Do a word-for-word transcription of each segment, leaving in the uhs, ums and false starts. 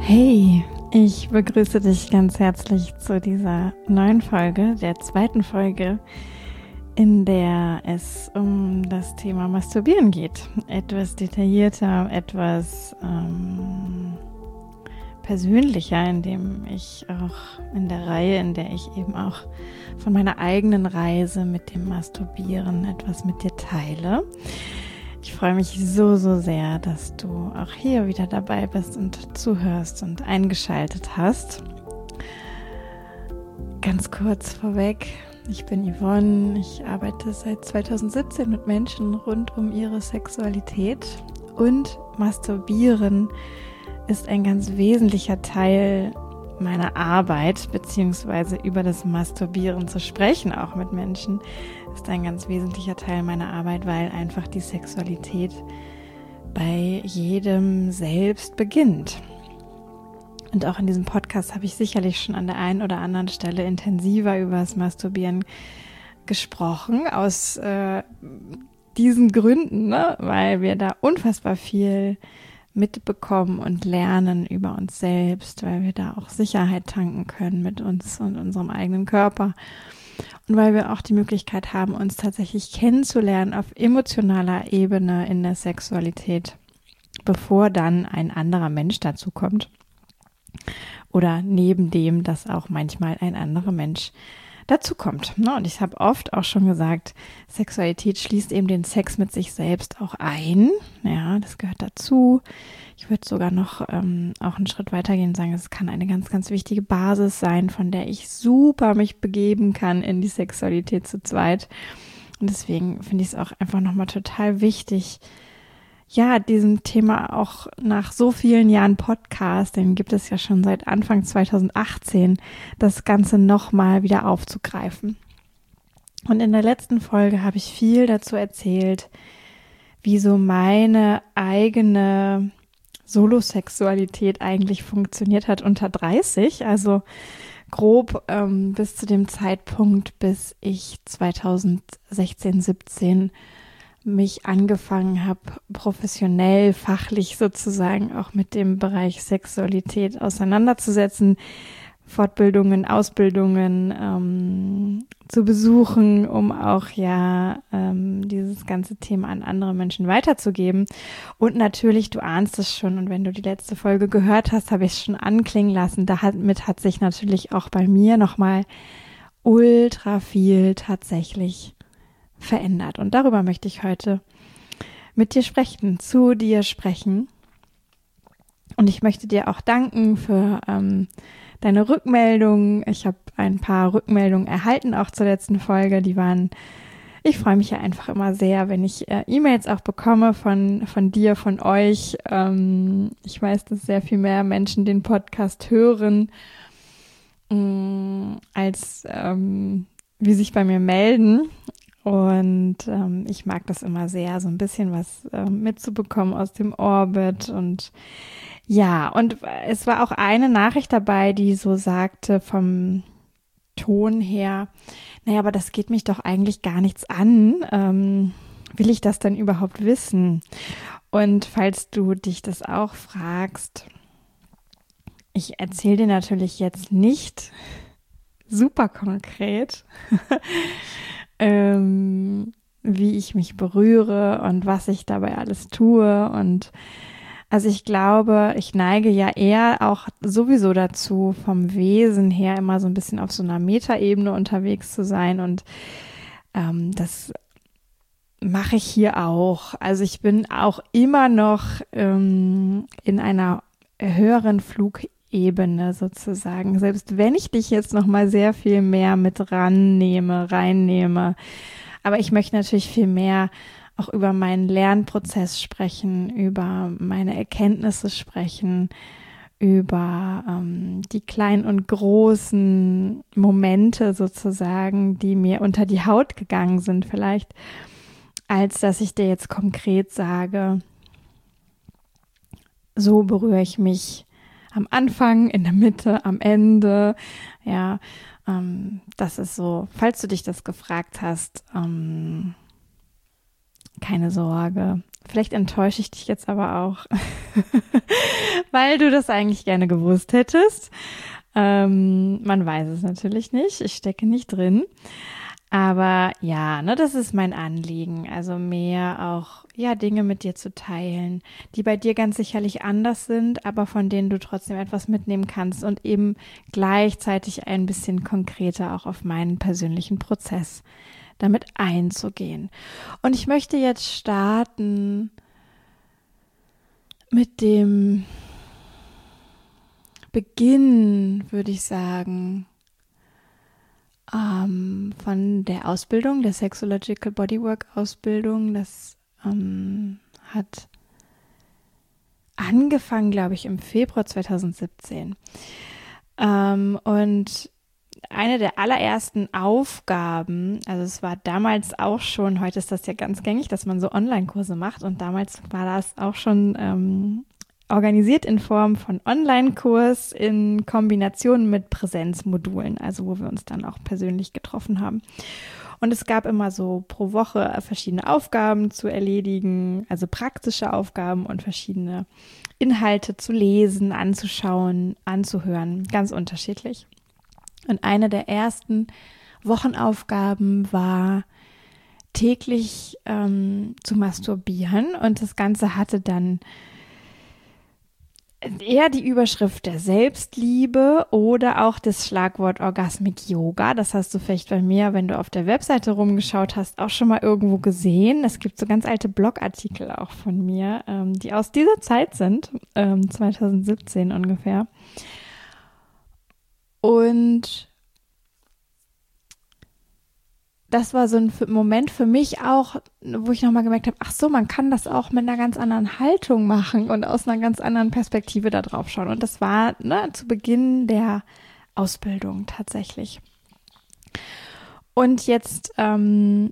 Hey, ich begrüße dich ganz herzlich zu dieser neuen Folge, der zweiten Folge, in der es um das Thema Masturbieren geht. Etwas detaillierter, etwas ähm, persönlicher, in dem ich auch in der Reihe, in der ich eben auch von meiner eigenen Reise mit dem Masturbieren etwas mit dir teile. Ich freue mich so, so sehr, dass du auch hier wieder dabei bist und zuhörst und eingeschaltet hast. Ganz kurz vorweg, ich bin Yvonne, ich arbeite seit zweitausendsiebzehn mit Menschen rund um ihre Sexualität und Masturbieren ist ein ganz wesentlicher Teil meiner Arbeit, beziehungsweise über das Masturbieren zu sprechen, auch mit Menschen, ist ein ganz wesentlicher Teil meiner Arbeit, weil einfach die Sexualität bei jedem selbst beginnt. Und auch in diesem Podcast habe ich sicherlich schon an der einen oder anderen Stelle intensiver über das Masturbieren gesprochen, aus äh, diesen Gründen, ne? Weil wir da unfassbar viel mitbekommen und lernen über uns selbst, weil wir da auch Sicherheit tanken können mit uns und unserem eigenen Körper. Und weil wir auch die Möglichkeit haben, uns tatsächlich kennenzulernen auf emotionaler Ebene in der Sexualität, bevor dann ein anderer Mensch dazu kommt. Oder neben dem, dass auch manchmal ein anderer Mensch dazu kommt. Und ich habe oft auch schon gesagt, Sexualität schließt eben den Sex mit sich selbst auch ein. Ja, das gehört dazu. Ich würde sogar noch ähm, auch einen Schritt weitergehen und sagen, es kann eine ganz, ganz wichtige Basis sein, von der ich super mich begeben kann in die Sexualität zu zweit. Und deswegen finde ich es auch einfach nochmal total wichtig, ja, diesem Thema auch nach so vielen Jahren Podcast, den gibt es ja schon seit Anfang zweitausendachtzehn, das Ganze nochmal wieder aufzugreifen. Und in der letzten Folge habe ich viel dazu erzählt, wie so meine eigene Solosexualität eigentlich funktioniert hat unter dreißig, also grob ähm, bis zu dem Zeitpunkt, bis ich zweitausendsechzehn, siebzehn mich angefangen habe, professionell, fachlich sozusagen auch mit dem Bereich Sexualität auseinanderzusetzen, Fortbildungen, Ausbildungen ähm, zu besuchen, um auch ja ähm, dieses ganze Thema an andere Menschen weiterzugeben. Und natürlich, du ahnst es schon, und wenn du die letzte Folge gehört hast, habe ich es schon anklingen lassen. Damit hat sich natürlich auch bei mir nochmal ultra viel tatsächlich verändert. Und darüber möchte ich heute mit dir sprechen, zu dir sprechen. Und ich möchte dir auch danken für ähm, deine Rückmeldungen. Ich habe ein paar Rückmeldungen erhalten, auch zur letzten Folge. Die waren, ich freue mich ja einfach immer sehr, wenn ich äh, E-Mails auch bekomme von, von dir, von euch. Ähm, ich weiß, dass sehr viel mehr Menschen den Podcast hören, mh, als ähm, wie sich bei mir melden. Und ähm, ich mag das immer sehr, so ein bisschen was äh, mitzubekommen aus dem Orbit. Und ja, und es war auch eine Nachricht dabei, die so sagte vom Ton her, naja, aber das geht mich doch eigentlich gar nichts an. Ähm, will ich das denn überhaupt wissen? Und falls du dich das auch fragst, ich erzähle dir natürlich jetzt nicht super konkret, Ähm, wie ich mich berühre und was ich dabei alles tue. Und also ich glaube, ich neige ja eher auch sowieso dazu, vom Wesen her immer so ein bisschen auf so einer Metaebene unterwegs zu sein. Und ähm, das mache ich hier auch. Also ich bin auch immer noch ähm, in einer höheren Flugebene. Ebene sozusagen, selbst wenn ich dich jetzt noch mal sehr viel mehr mit rannehme, reinnehme, aber ich möchte natürlich viel mehr auch über meinen Lernprozess sprechen, über meine Erkenntnisse sprechen, über ähm, die kleinen und großen Momente sozusagen, die mir unter die Haut gegangen sind vielleicht, als dass ich dir jetzt konkret sage, so berühre ich mich am Anfang, in der Mitte, am Ende, ja, ähm, das ist so, falls du dich das gefragt hast, ähm, keine Sorge, Vielleicht enttäusche ich dich jetzt aber auch, weil du das eigentlich gerne gewusst hättest. Ähm, man weiß es natürlich nicht, ich stecke nicht drin. Aber ja, ne, das ist mein Anliegen, also mehr auch, ja, Dinge mit dir zu teilen, die bei dir ganz sicherlich anders sind, aber von denen du trotzdem etwas mitnehmen kannst und eben gleichzeitig ein bisschen konkreter auch auf meinen persönlichen Prozess damit einzugehen. Und ich möchte jetzt starten mit dem Beginn, würde ich sagen, ähm, von der Ausbildung, der Sexological Bodywork Ausbildung. Das ähm, hat angefangen, glaube ich, im Februar zwanzig siebzehn. Ähm, und eine der allerersten Aufgaben, also es war damals auch schon, heute ist das ja ganz gängig, dass man so Online-Kurse macht, und damals war das auch schon ähm, organisiert in Form von Online-Kurs in Kombination mit Präsenzmodulen, also wo wir uns dann auch persönlich getroffen haben. Und es gab immer so pro Woche verschiedene Aufgaben zu erledigen, also praktische Aufgaben und verschiedene Inhalte zu lesen, anzuschauen, anzuhören, ganz unterschiedlich. Und eine der ersten Wochenaufgaben war täglich ähm, zu masturbieren, und das Ganze hatte dann eher die Überschrift der Selbstliebe oder auch das Schlagwort Orgasmic Yoga. Das hast du vielleicht bei mir, wenn du auf der Webseite rumgeschaut hast, auch schon mal irgendwo gesehen. Es gibt so ganz alte Blogartikel auch von mir, ähm, die aus dieser Zeit sind, ähm, zwanzig siebzehn ungefähr. Und das war so ein Moment für mich auch, wo ich nochmal gemerkt habe, ach so, man kann das auch mit einer ganz anderen Haltung machen und aus einer ganz anderen Perspektive da drauf schauen. Und das war ne, zu Beginn der Ausbildung tatsächlich. Und jetzt ähm,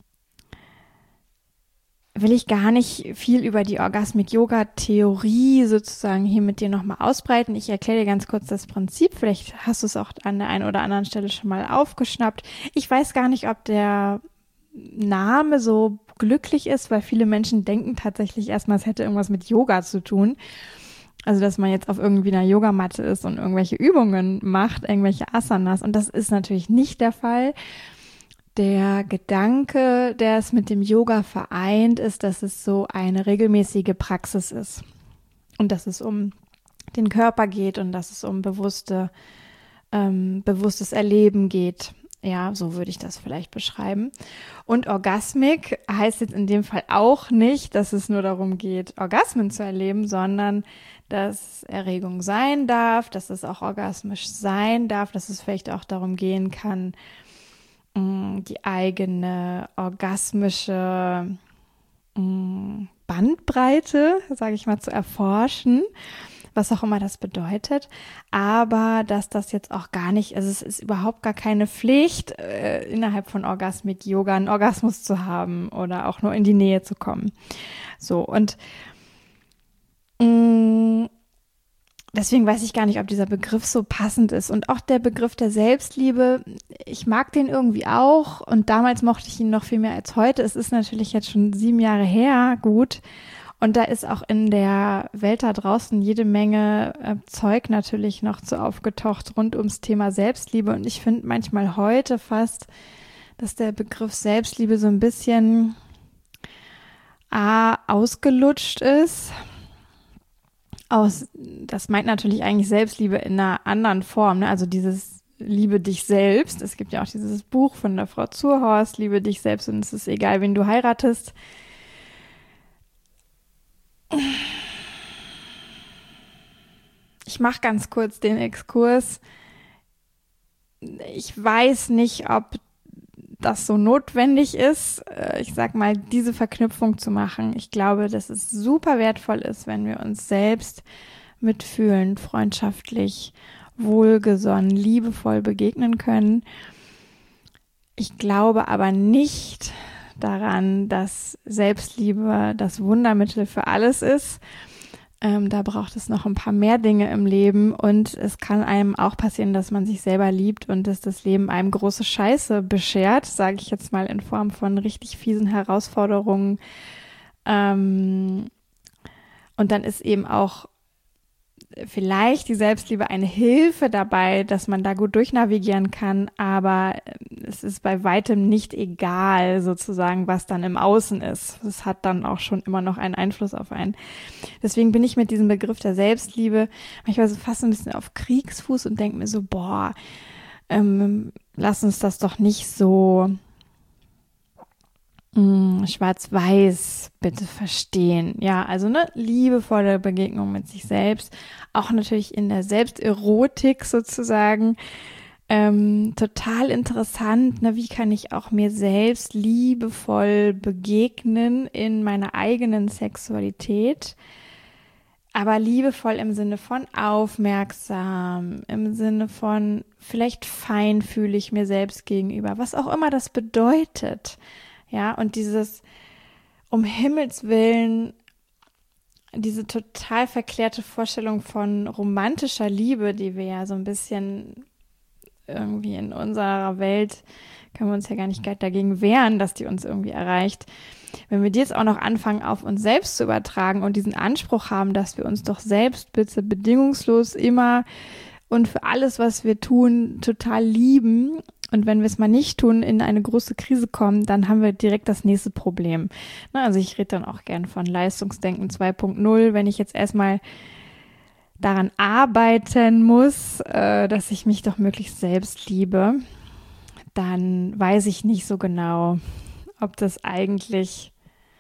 will ich gar nicht viel über die Orgasmic-Yoga-Theorie sozusagen hier mit dir nochmal ausbreiten. Ich erkläre dir ganz kurz das Prinzip. Vielleicht hast du es auch an der einen oder anderen Stelle schon mal aufgeschnappt. Ich weiß gar nicht, ob der Name so glücklich ist, weil viele Menschen denken tatsächlich erstmal, es hätte irgendwas mit Yoga zu tun. Also, dass man jetzt auf irgendwie einer Yogamatte ist und irgendwelche Übungen macht, irgendwelche Asanas. Und das ist natürlich nicht der Fall. Der Gedanke, der es mit dem Yoga vereint, ist, dass es so eine regelmäßige Praxis ist und dass es um den Körper geht und dass es um bewusste, ähm, bewusstes Erleben geht. Ja, so würde ich das vielleicht beschreiben. Und Orgasmic heißt jetzt in dem Fall auch nicht, dass es nur darum geht, Orgasmen zu erleben, sondern dass Erregung sein darf, dass es auch orgasmisch sein darf, dass es vielleicht auch darum gehen kann, die eigene orgasmische Bandbreite, sage ich mal, zu erforschen, was auch immer das bedeutet, aber dass das jetzt auch gar nicht, also es ist überhaupt gar keine Pflicht, äh, innerhalb von Orgasmic Yoga einen Orgasmus zu haben oder auch nur in die Nähe zu kommen. So, und mh, deswegen weiß ich gar nicht, ob dieser Begriff so passend ist. Und auch der Begriff der Selbstliebe, ich mag den irgendwie auch. Und damals mochte ich ihn noch viel mehr als heute. Es ist natürlich jetzt schon sieben Jahre her, gut. Und da ist auch in der Welt da draußen jede Menge äh, Zeug natürlich noch zu aufgetaucht rund ums Thema Selbstliebe. Und ich finde manchmal heute fast, dass der Begriff Selbstliebe so ein bisschen A, ausgelutscht ist. Aus, das meint natürlich eigentlich Selbstliebe in einer anderen Form, ne? Also dieses Liebe dich selbst. Es gibt ja auch dieses Buch von der Frau Zurhorst, Liebe dich selbst, und es ist egal, wen du heiratest. Ich mache ganz kurz den Exkurs. Ich weiß nicht, ob das so notwendig ist, ich sag mal, diese Verknüpfung zu machen. Ich glaube, dass es super wertvoll ist, wenn wir uns selbst mitfühlend, freundschaftlich, wohlgesonnen, liebevoll begegnen können. Ich glaube aber nicht daran, dass Selbstliebe das Wundermittel für alles ist. Ähm, da braucht es noch ein paar mehr Dinge im Leben, und es kann einem auch passieren, dass man sich selber liebt und dass das Leben einem große Scheiße beschert, sage ich jetzt mal in Form von richtig fiesen Herausforderungen, Ähm, und dann ist eben auch vielleicht die Selbstliebe eine Hilfe dabei, dass man da gut durchnavigieren kann, aber es ist bei weitem nicht egal, sozusagen, was dann im Außen ist. Es hat dann auch schon immer noch einen Einfluss auf einen. Deswegen bin ich mit diesem Begriff der Selbstliebe manchmal so fast ein bisschen auf Kriegsfuß und denke mir so, boah, ähm, lass uns das doch nicht so mh, schwarz-weiß bitte verstehen. Ja, also eine liebevolle Begegnung mit sich selbst, auch natürlich in der Selbsterotik sozusagen. Ähm, total interessant, ne? Wie kann ich auch mir selbst liebevoll begegnen in meiner eigenen Sexualität? Aber liebevoll im Sinne von aufmerksam, im Sinne von vielleicht feinfühlig mir selbst gegenüber, was auch immer das bedeutet. Ja, und dieses um Himmels Willen, diese total verklärte Vorstellung von romantischer Liebe, die wir ja so ein bisschen irgendwie in unserer Welt, können wir uns ja gar nicht dagegen wehren, dass die uns irgendwie erreicht. Wenn wir die jetzt auch noch anfangen, auf uns selbst zu übertragen und diesen Anspruch haben, dass wir uns doch selbst bitte bedingungslos immer und für alles, was wir tun, total lieben. Und wenn wir es mal nicht tun, in eine große Krise kommen, dann haben wir direkt das nächste Problem. Na, also ich rede dann auch gern von Leistungsdenken zwei Punkt null, wenn ich jetzt erstmal daran arbeiten muss, äh, dass ich mich doch möglichst selbst liebe, dann weiß ich nicht so genau, ob das eigentlich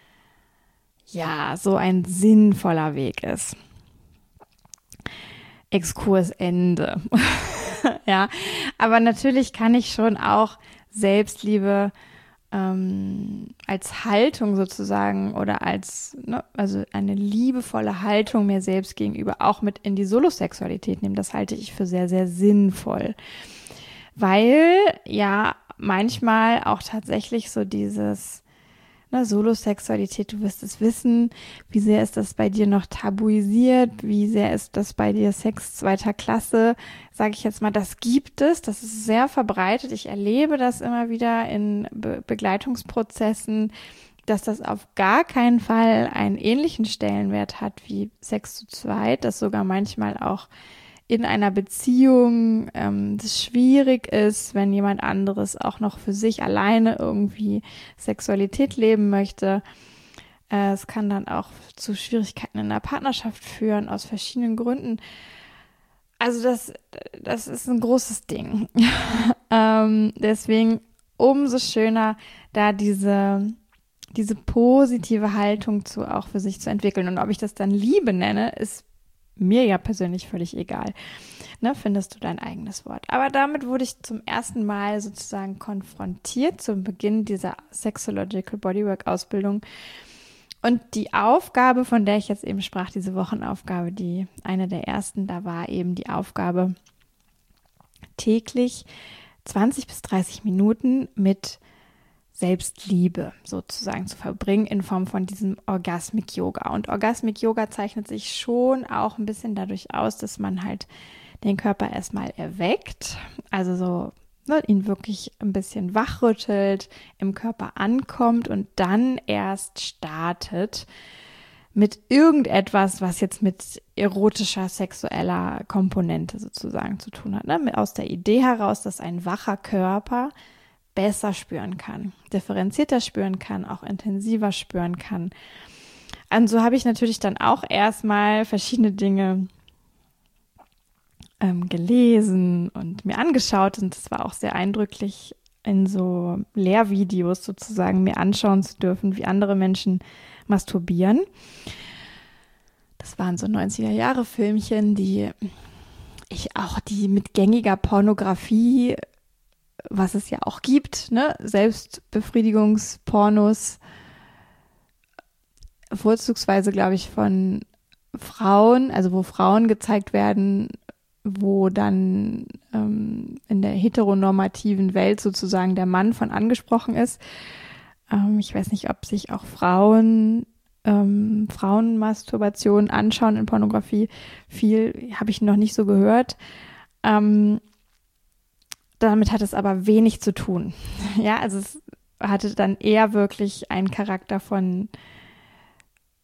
ja so ein sinnvoller Weg ist. Exkurs Ende. Ja, aber natürlich kann ich schon auch Selbstliebe ähm, als Haltung sozusagen oder als, ne, also eine liebevolle Haltung mir selbst gegenüber auch mit in die Solosexualität nehmen. Das halte ich für sehr, sehr sinnvoll. Weil ja manchmal auch tatsächlich so dieses ne, Solosexualität, du wirst es wissen, wie sehr ist das bei dir noch tabuisiert, wie sehr ist das bei dir Sex zweiter Klasse, sage ich jetzt mal, das gibt es, das ist sehr verbreitet, ich erlebe das immer wieder in Be- Begleitungsprozessen, dass das auf gar keinen Fall einen ähnlichen Stellenwert hat wie Sex zu zweit, dass sogar manchmal auch in einer Beziehung ähm, das schwierig ist, wenn jemand anderes auch noch für sich alleine irgendwie Sexualität leben möchte. Äh, es kann dann auch zu Schwierigkeiten in der Partnerschaft führen, aus verschiedenen Gründen. Also das, das ist ein großes Ding. ähm, deswegen umso schöner, da diese, diese positive Haltung zu auch für sich zu entwickeln. Und ob ich das dann Liebe nenne, ist mir ja persönlich völlig egal. Ne, findest du dein eigenes Wort. Aber damit wurde ich zum ersten Mal sozusagen konfrontiert zum Beginn dieser Sexological Bodywork Ausbildung. Und die Aufgabe, von der ich jetzt eben sprach, diese Wochenaufgabe, die eine der ersten, da war eben die Aufgabe, täglich zwanzig bis dreißig Minuten mit Selbstliebe sozusagen zu verbringen in Form von diesem Orgasmic Yoga. Und Orgasmic Yoga zeichnet sich schon auch ein bisschen dadurch aus, dass man halt den Körper erstmal erweckt, also so ne, ihn wirklich ein bisschen wachrüttelt, im Körper ankommt und dann erst startet mit irgendetwas, was jetzt mit erotischer, sexueller Komponente sozusagen zu tun hat. Ne? Aus der Idee heraus, dass ein wacher Körper besser spüren kann, differenzierter spüren kann, auch intensiver spüren kann. Und so habe ich natürlich dann auch erstmal verschiedene Dinge ähm, gelesen und mir angeschaut und es war auch sehr eindrücklich, in so Lehrvideos sozusagen mir anschauen zu dürfen, wie andere Menschen masturbieren. Das waren so neunziger-Jahre-Filmchen, die ich auch, die mit gängiger Pornografie, was es ja auch gibt, ne, Selbstbefriedigungspornos, vorzugsweise, glaube ich, von Frauen, also wo Frauen gezeigt werden, wo dann ähm, in der heteronormativen Welt sozusagen der Mann von angesprochen ist. Ähm, ich weiß nicht, ob sich auch Frauen ähm, Frauenmasturbation anschauen in Pornografie. Viel habe ich noch nicht so gehört. Ähm, damit hat es aber wenig zu tun. Ja, also es hatte dann eher wirklich einen Charakter von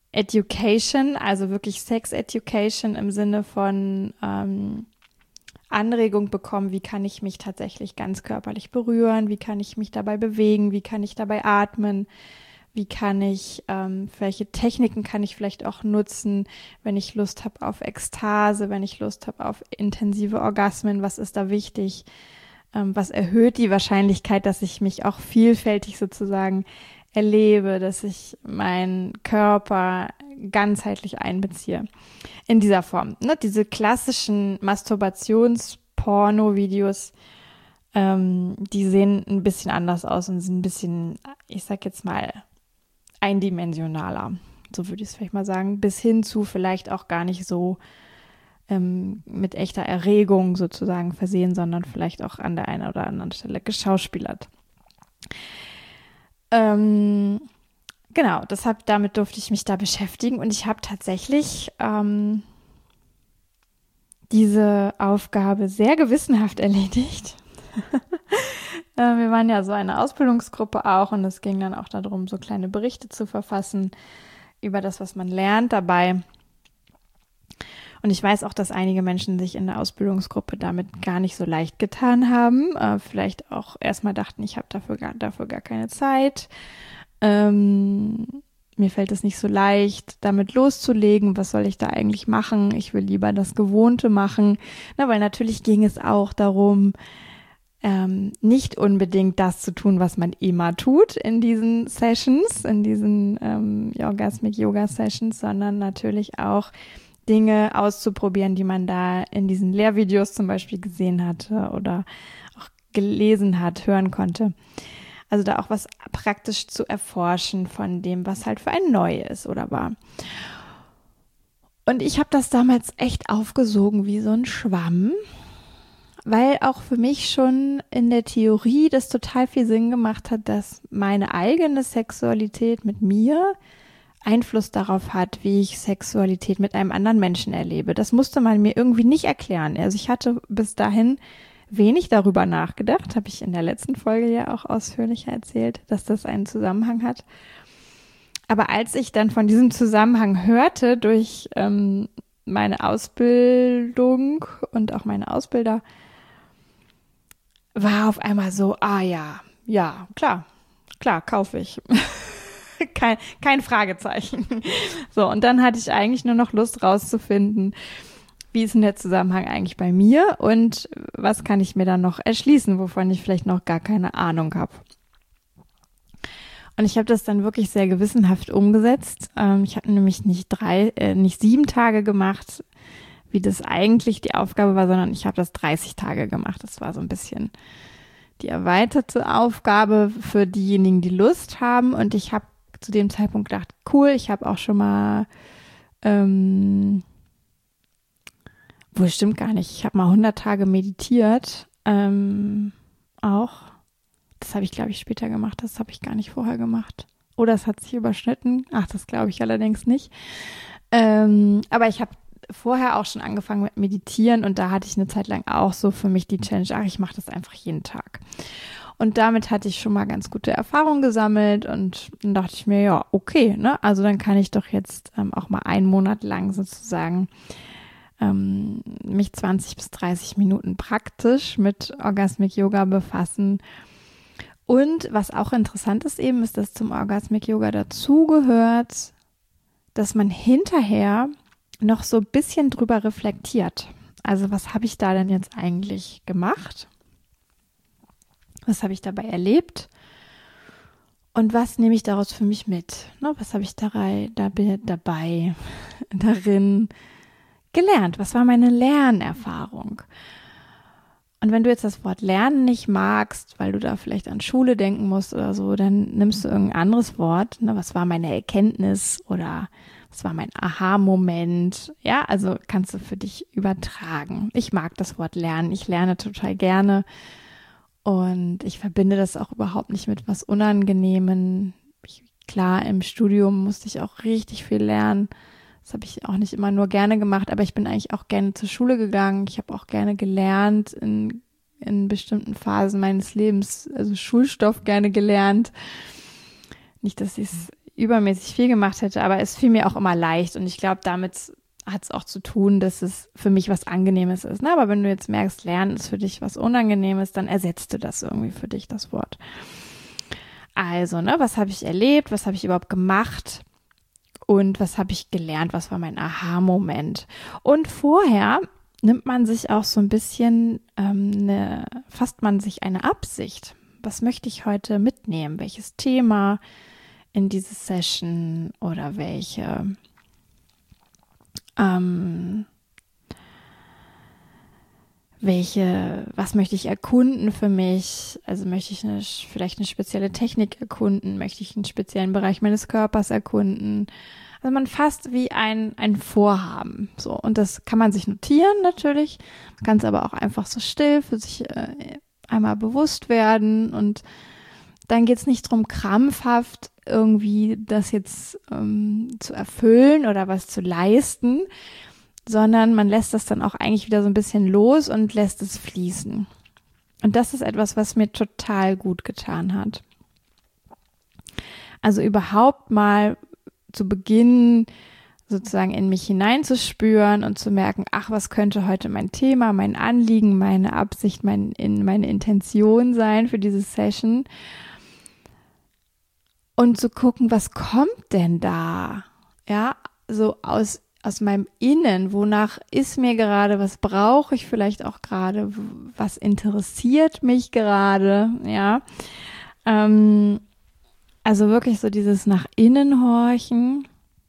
Education, also wirklich Sex Education im Sinne von ähm, Anregung bekommen, wie kann ich mich tatsächlich ganz körperlich berühren, wie kann ich mich dabei bewegen, wie kann ich dabei atmen, wie kann ich, ähm, welche Techniken kann ich vielleicht auch nutzen, wenn ich Lust habe auf Ekstase, wenn ich Lust habe auf intensive Orgasmen, was ist da wichtig, ähm, was erhöht die Wahrscheinlichkeit, dass ich mich auch vielfältig sozusagen erlebe, dass ich meinen Körper ganzheitlich einbeziehe. In dieser Form. Ne? Diese klassischen Masturbations-Porno-Videos, ähm, die sehen ein bisschen anders aus und sind ein bisschen, ich sag jetzt mal, eindimensionaler. So würde ich es vielleicht mal sagen. Bis hin zu vielleicht auch gar nicht so ähm, mit echter Erregung sozusagen versehen, sondern vielleicht auch an der einen oder anderen Stelle geschauspielert. Ähm, genau, deshalb, damit durfte ich mich da beschäftigen und ich habe tatsächlich ähm, diese Aufgabe sehr gewissenhaft erledigt. äh, wir waren ja so eine Ausbildungsgruppe auch und es ging dann auch darum, so kleine Berichte zu verfassen über das, was man lernt dabei. Und ich weiß auch, dass einige Menschen sich in der Ausbildungsgruppe damit gar nicht so leicht getan haben. Äh, vielleicht auch erstmal dachten, ich habe dafür gar, dafür gar keine Zeit. Ähm, mir fällt es nicht so leicht, damit loszulegen. Was soll ich da eigentlich machen? Ich will lieber das Gewohnte machen. Na, weil natürlich ging es auch darum, ähm, nicht unbedingt das zu tun, was man immer tut in diesen Sessions, in diesen ähm, Orgasmic Yoga Sessions, sondern natürlich auch Dinge auszuprobieren, die man da in diesen Lehrvideos zum Beispiel gesehen hatte oder auch gelesen hat, hören konnte. Also da auch was praktisch zu erforschen von dem, was halt für ein neu ist oder war. Und ich habe das damals echt aufgesogen wie so ein Schwamm, weil auch für mich schon in der Theorie das total viel Sinn gemacht hat, dass meine eigene Sexualität mit mir Einfluss darauf hat, wie ich Sexualität mit einem anderen Menschen erlebe. Das musste man mir irgendwie nicht erklären. Also ich hatte bis dahin wenig darüber nachgedacht, habe ich in der letzten Folge ja auch ausführlicher erzählt, dass das einen Zusammenhang hat. Aber als ich dann von diesem Zusammenhang hörte durch ähm, meine Ausbildung und auch meine Ausbilder, war auf einmal so, ah ja, ja, klar, klar, kaufe ich. Kein, kein Fragezeichen. So, und dann hatte ich eigentlich nur noch Lust rauszufinden, wie ist denn der Zusammenhang eigentlich bei mir und was kann ich mir dann noch erschließen, wovon ich vielleicht noch gar keine Ahnung habe. Und ich habe das dann wirklich sehr gewissenhaft umgesetzt. Ähm, ich habe nämlich nicht drei, äh, nicht sieben Tage gemacht, wie das eigentlich die Aufgabe war, sondern ich habe das dreißig Tage gemacht. Das war so ein bisschen die erweiterte Aufgabe für diejenigen, die Lust haben. Und ich habe zu dem Zeitpunkt gedacht, cool, ich habe auch schon mal, ähm, wohl stimmt gar nicht, ich habe mal hundert Tage meditiert, ähm, auch. Das habe ich, glaube ich, später gemacht, das habe ich gar nicht vorher gemacht. Oder es hat sich überschnitten, ach, das glaube ich allerdings nicht. Ähm, aber ich habe vorher auch schon angefangen mit Meditieren und da hatte ich eine Zeit lang auch so für mich die Challenge, ach, ich mache das einfach jeden Tag. Und damit hatte ich schon mal ganz gute Erfahrungen gesammelt und dann dachte ich mir, ja, okay, ne, also dann kann ich doch jetzt ähm, auch mal einen Monat lang sozusagen ähm, mich zwanzig bis dreißig Minuten praktisch mit Orgasmic Yoga befassen. Und was auch interessant ist eben, ist, dass zum Orgasmic Yoga dazugehört, dass man hinterher noch so ein bisschen drüber reflektiert. Also was habe ich da denn jetzt eigentlich gemacht? Was habe ich dabei erlebt? Und was nehme ich daraus für mich mit? Ne, was habe ich dabei, dabei, darin gelernt? Was war meine Lernerfahrung? Und wenn du jetzt das Wort Lernen nicht magst, weil du da vielleicht an Schule denken musst oder so, dann nimmst du irgendein anderes Wort. Ne, was war meine Erkenntnis oder was war mein Aha-Moment? Ja, also kannst du für dich übertragen. Ich mag das Wort Lernen. Ich lerne total gerne. Und ich verbinde das auch überhaupt nicht mit was Unangenehmen. Ich, klar, im Studium musste ich auch richtig viel lernen. Das habe ich auch nicht immer nur gerne gemacht, aber ich bin eigentlich auch gerne zur Schule gegangen. Ich habe auch gerne gelernt in, in bestimmten Phasen meines Lebens, also Schulstoff gerne gelernt. Nicht, dass ich es übermäßig viel gemacht hätte, aber es fiel mir auch immer leicht und ich glaube, damit hat es auch zu tun, dass es für mich was Angenehmes ist. Ne? Aber wenn du jetzt merkst, Lernen ist für dich was Unangenehmes, dann ersetzt du das irgendwie für dich, das Wort. Also, ne, was habe ich erlebt, was habe ich überhaupt gemacht und was habe ich gelernt, was war mein Aha-Moment. Und vorher nimmt man sich auch so ein bisschen, ähm, ne, fasst man sich eine Absicht. Was möchte ich heute mitnehmen? Welches Thema in diese Session oder welche ähm, welche, was möchte ich erkunden für mich? Also möchte ich eine, vielleicht eine spezielle Technik erkunden? Möchte ich einen speziellen Bereich meines Körpers erkunden? Also man fasst wie ein, ein Vorhaben. So. Und das kann man sich notieren natürlich. Man kann es aber auch einfach so still für sich äh, einmal bewusst werden. Und dann geht es nicht darum, krampfhaft irgendwie das jetzt ähm, zu erfüllen oder was zu leisten, sondern man lässt das dann auch eigentlich wieder so ein bisschen los und lässt es fließen. Und das ist etwas, was mir total gut getan hat. Also überhaupt mal zu beginnen, sozusagen in mich hineinzuspüren und zu merken, ach, was könnte heute mein Thema, mein Anliegen, meine Absicht, mein, in, meine Intention sein für diese Session. Und zu gucken, was kommt denn da? Ja, so aus aus meinem Innen, wonach ist mir gerade, was brauche ich vielleicht auch gerade, was interessiert mich gerade, ja. Ähm, also wirklich so dieses nach innen horchen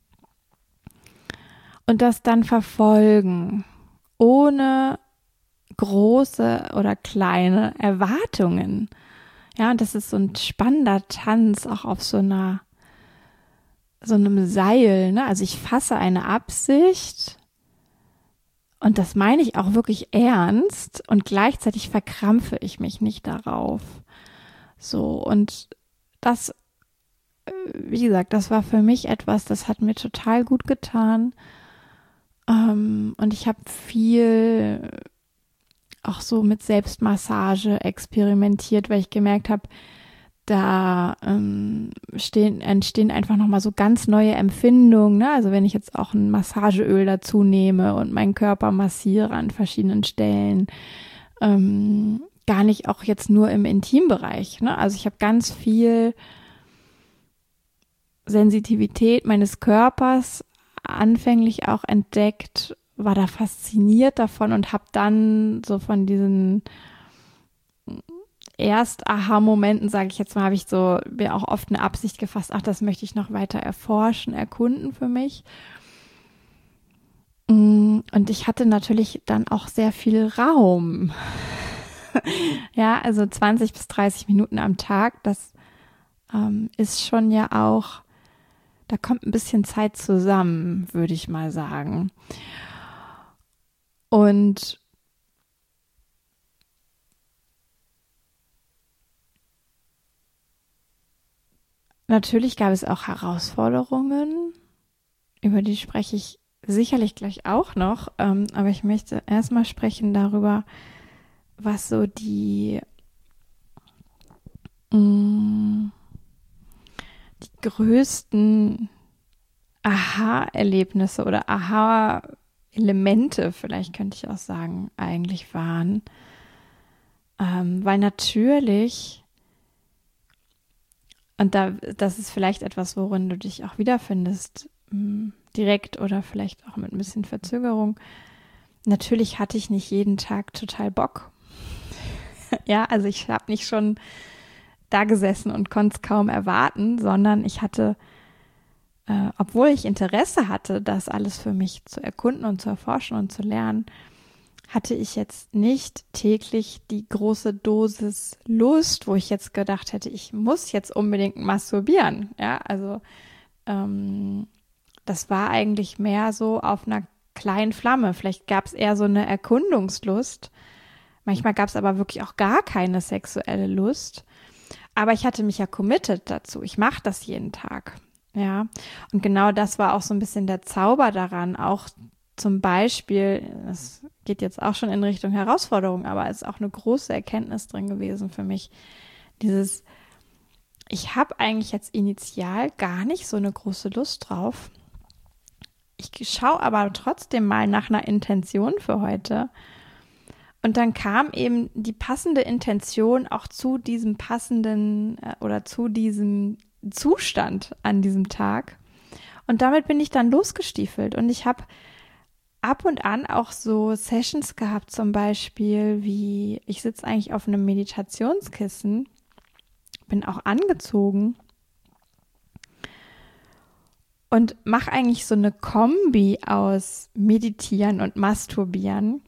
und das dann verfolgen, ohne große oder kleine Erwartungen. Ja, und das ist so ein spannender Tanz, auch auf so einer so einem Seil, ne? Also ich fasse eine Absicht und das meine ich auch wirklich ernst und gleichzeitig verkrampfe ich mich nicht darauf. So, und das, wie gesagt, das war für mich etwas, das hat mir total gut getan. Ähm, und ich habe viel auch so mit Selbstmassage experimentiert, weil ich gemerkt habe, da ähm, stehen, entstehen einfach nochmal so ganz neue Empfindungen. Ne? Also wenn ich jetzt auch ein Massageöl dazu nehme und meinen Körper massiere an verschiedenen Stellen, ähm, gar nicht auch jetzt nur im Intimbereich. Ne? Also ich habe ganz viel Sensitivität meines Körpers anfänglich auch entdeckt, war da fasziniert davon und habe dann so von diesen Erst-Aha-Momenten, sage ich jetzt mal, habe ich so mir auch oft eine Absicht gefasst, ach, das möchte ich noch weiter erforschen, erkunden für mich. Und ich hatte natürlich dann auch sehr viel Raum. Ja, also zwanzig bis dreißig Minuten am Tag, das ähm, ist schon ja auch, da kommt ein bisschen Zeit zusammen, würde ich mal sagen. Und natürlich gab es auch Herausforderungen, über die spreche ich sicherlich gleich auch noch, ähm, aber ich möchte erstmal sprechen darüber, was so die, mh, die größten Aha-Erlebnisse oder Aha-Elemente, vielleicht könnte ich auch sagen, eigentlich waren. Ähm, weil natürlich, und da, das ist vielleicht etwas, worin du dich auch wiederfindest, mh, direkt oder vielleicht auch mit ein bisschen Verzögerung. Natürlich hatte ich nicht jeden Tag total Bock. Ja, also ich habe nicht schon da gesessen und konnte es kaum erwarten, sondern ich hatte, äh, obwohl ich Interesse hatte, das alles für mich zu erkunden und zu erforschen und zu lernen, hatte ich jetzt nicht täglich die große Dosis Lust, wo ich jetzt gedacht hätte, ich muss jetzt unbedingt masturbieren. Ja, also ähm, das war eigentlich mehr so auf einer kleinen Flamme. Vielleicht gab es eher so eine Erkundungslust. Manchmal gab es aber wirklich auch gar keine sexuelle Lust. Aber ich hatte mich ja committed dazu. Ich mache das jeden Tag. Ja, und genau das war auch so ein bisschen der Zauber daran. Auch zum Beispiel, das geht jetzt auch schon in Richtung Herausforderung, aber es ist auch eine große Erkenntnis drin gewesen für mich. Dieses ich habe eigentlich jetzt initial gar nicht so eine große Lust drauf. Ich schaue aber trotzdem mal nach einer Intention für heute. Und dann kam eben die passende Intention auch zu diesem passenden äh, oder zu diesem Zustand an diesem Tag. Und damit bin ich dann losgestiefelt. Und ich habe ab und an auch so Sessions gehabt, zum Beispiel wie, ich sitze eigentlich auf einem Meditationskissen, bin auch angezogen und mache eigentlich so eine Kombi aus Meditieren und Masturbieren,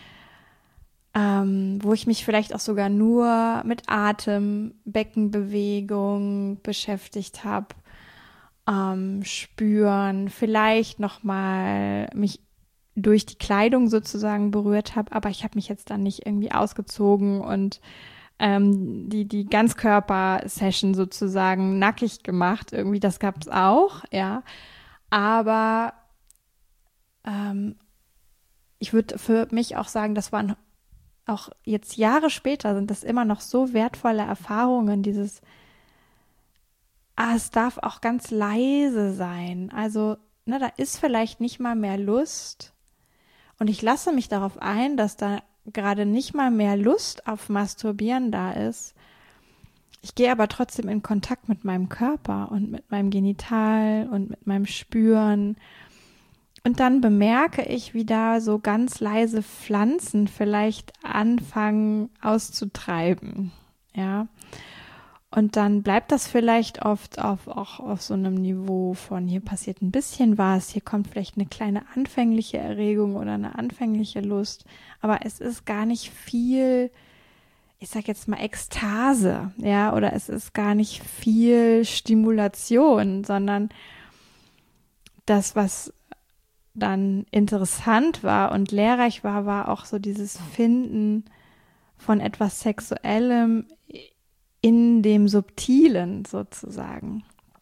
ähm, wo ich mich vielleicht auch sogar nur mit Atem, Beckenbewegung beschäftigt habe, ähm, spüren, vielleicht nochmal mich durch die Kleidung sozusagen berührt habe, aber ich habe mich jetzt dann nicht irgendwie ausgezogen und ähm, die, die Ganzkörper-Session sozusagen nackig gemacht. Irgendwie, das gab es auch, ja. Aber ähm, ich würde für mich auch sagen, das waren auch jetzt Jahre später, sind das immer noch so wertvolle Erfahrungen, dieses, ah, es darf auch ganz leise sein. Also, ne, da ist vielleicht nicht mal mehr Lust. Und ich lasse mich darauf ein, dass da gerade nicht mal mehr Lust auf Masturbieren da ist. Ich gehe aber trotzdem in Kontakt mit meinem Körper und mit meinem Genital und mit meinem Spüren. Und dann bemerke ich, wie da so ganz leise Pflanzen vielleicht anfangen auszutreiben. Ja. Und dann bleibt das vielleicht oft auf, auch auf so einem Niveau von, hier passiert ein bisschen was, hier kommt vielleicht eine kleine anfängliche Erregung oder eine anfängliche Lust, aber es ist gar nicht viel, ich sag jetzt mal Ekstase, ja, oder es ist gar nicht viel Stimulation, sondern das, was dann interessant war und lehrreich war, war auch so dieses Finden von etwas Sexuellem in dem Subtilen sozusagen.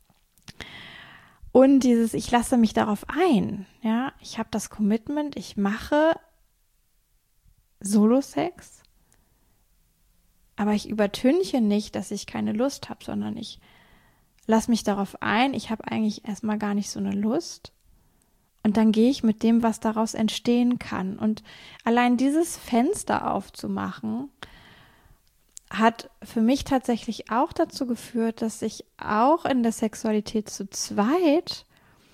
Und dieses, ich lasse mich darauf ein, ja, ich habe das Commitment, ich mache Solo-Sex, aber ich übertünche nicht, dass ich keine Lust habe, sondern ich lasse mich darauf ein, ich habe eigentlich erstmal gar nicht so eine Lust und dann gehe ich mit dem, was daraus entstehen kann. Und allein dieses Fenster aufzumachen, hat für mich tatsächlich auch dazu geführt, dass ich auch in der Sexualität zu zweit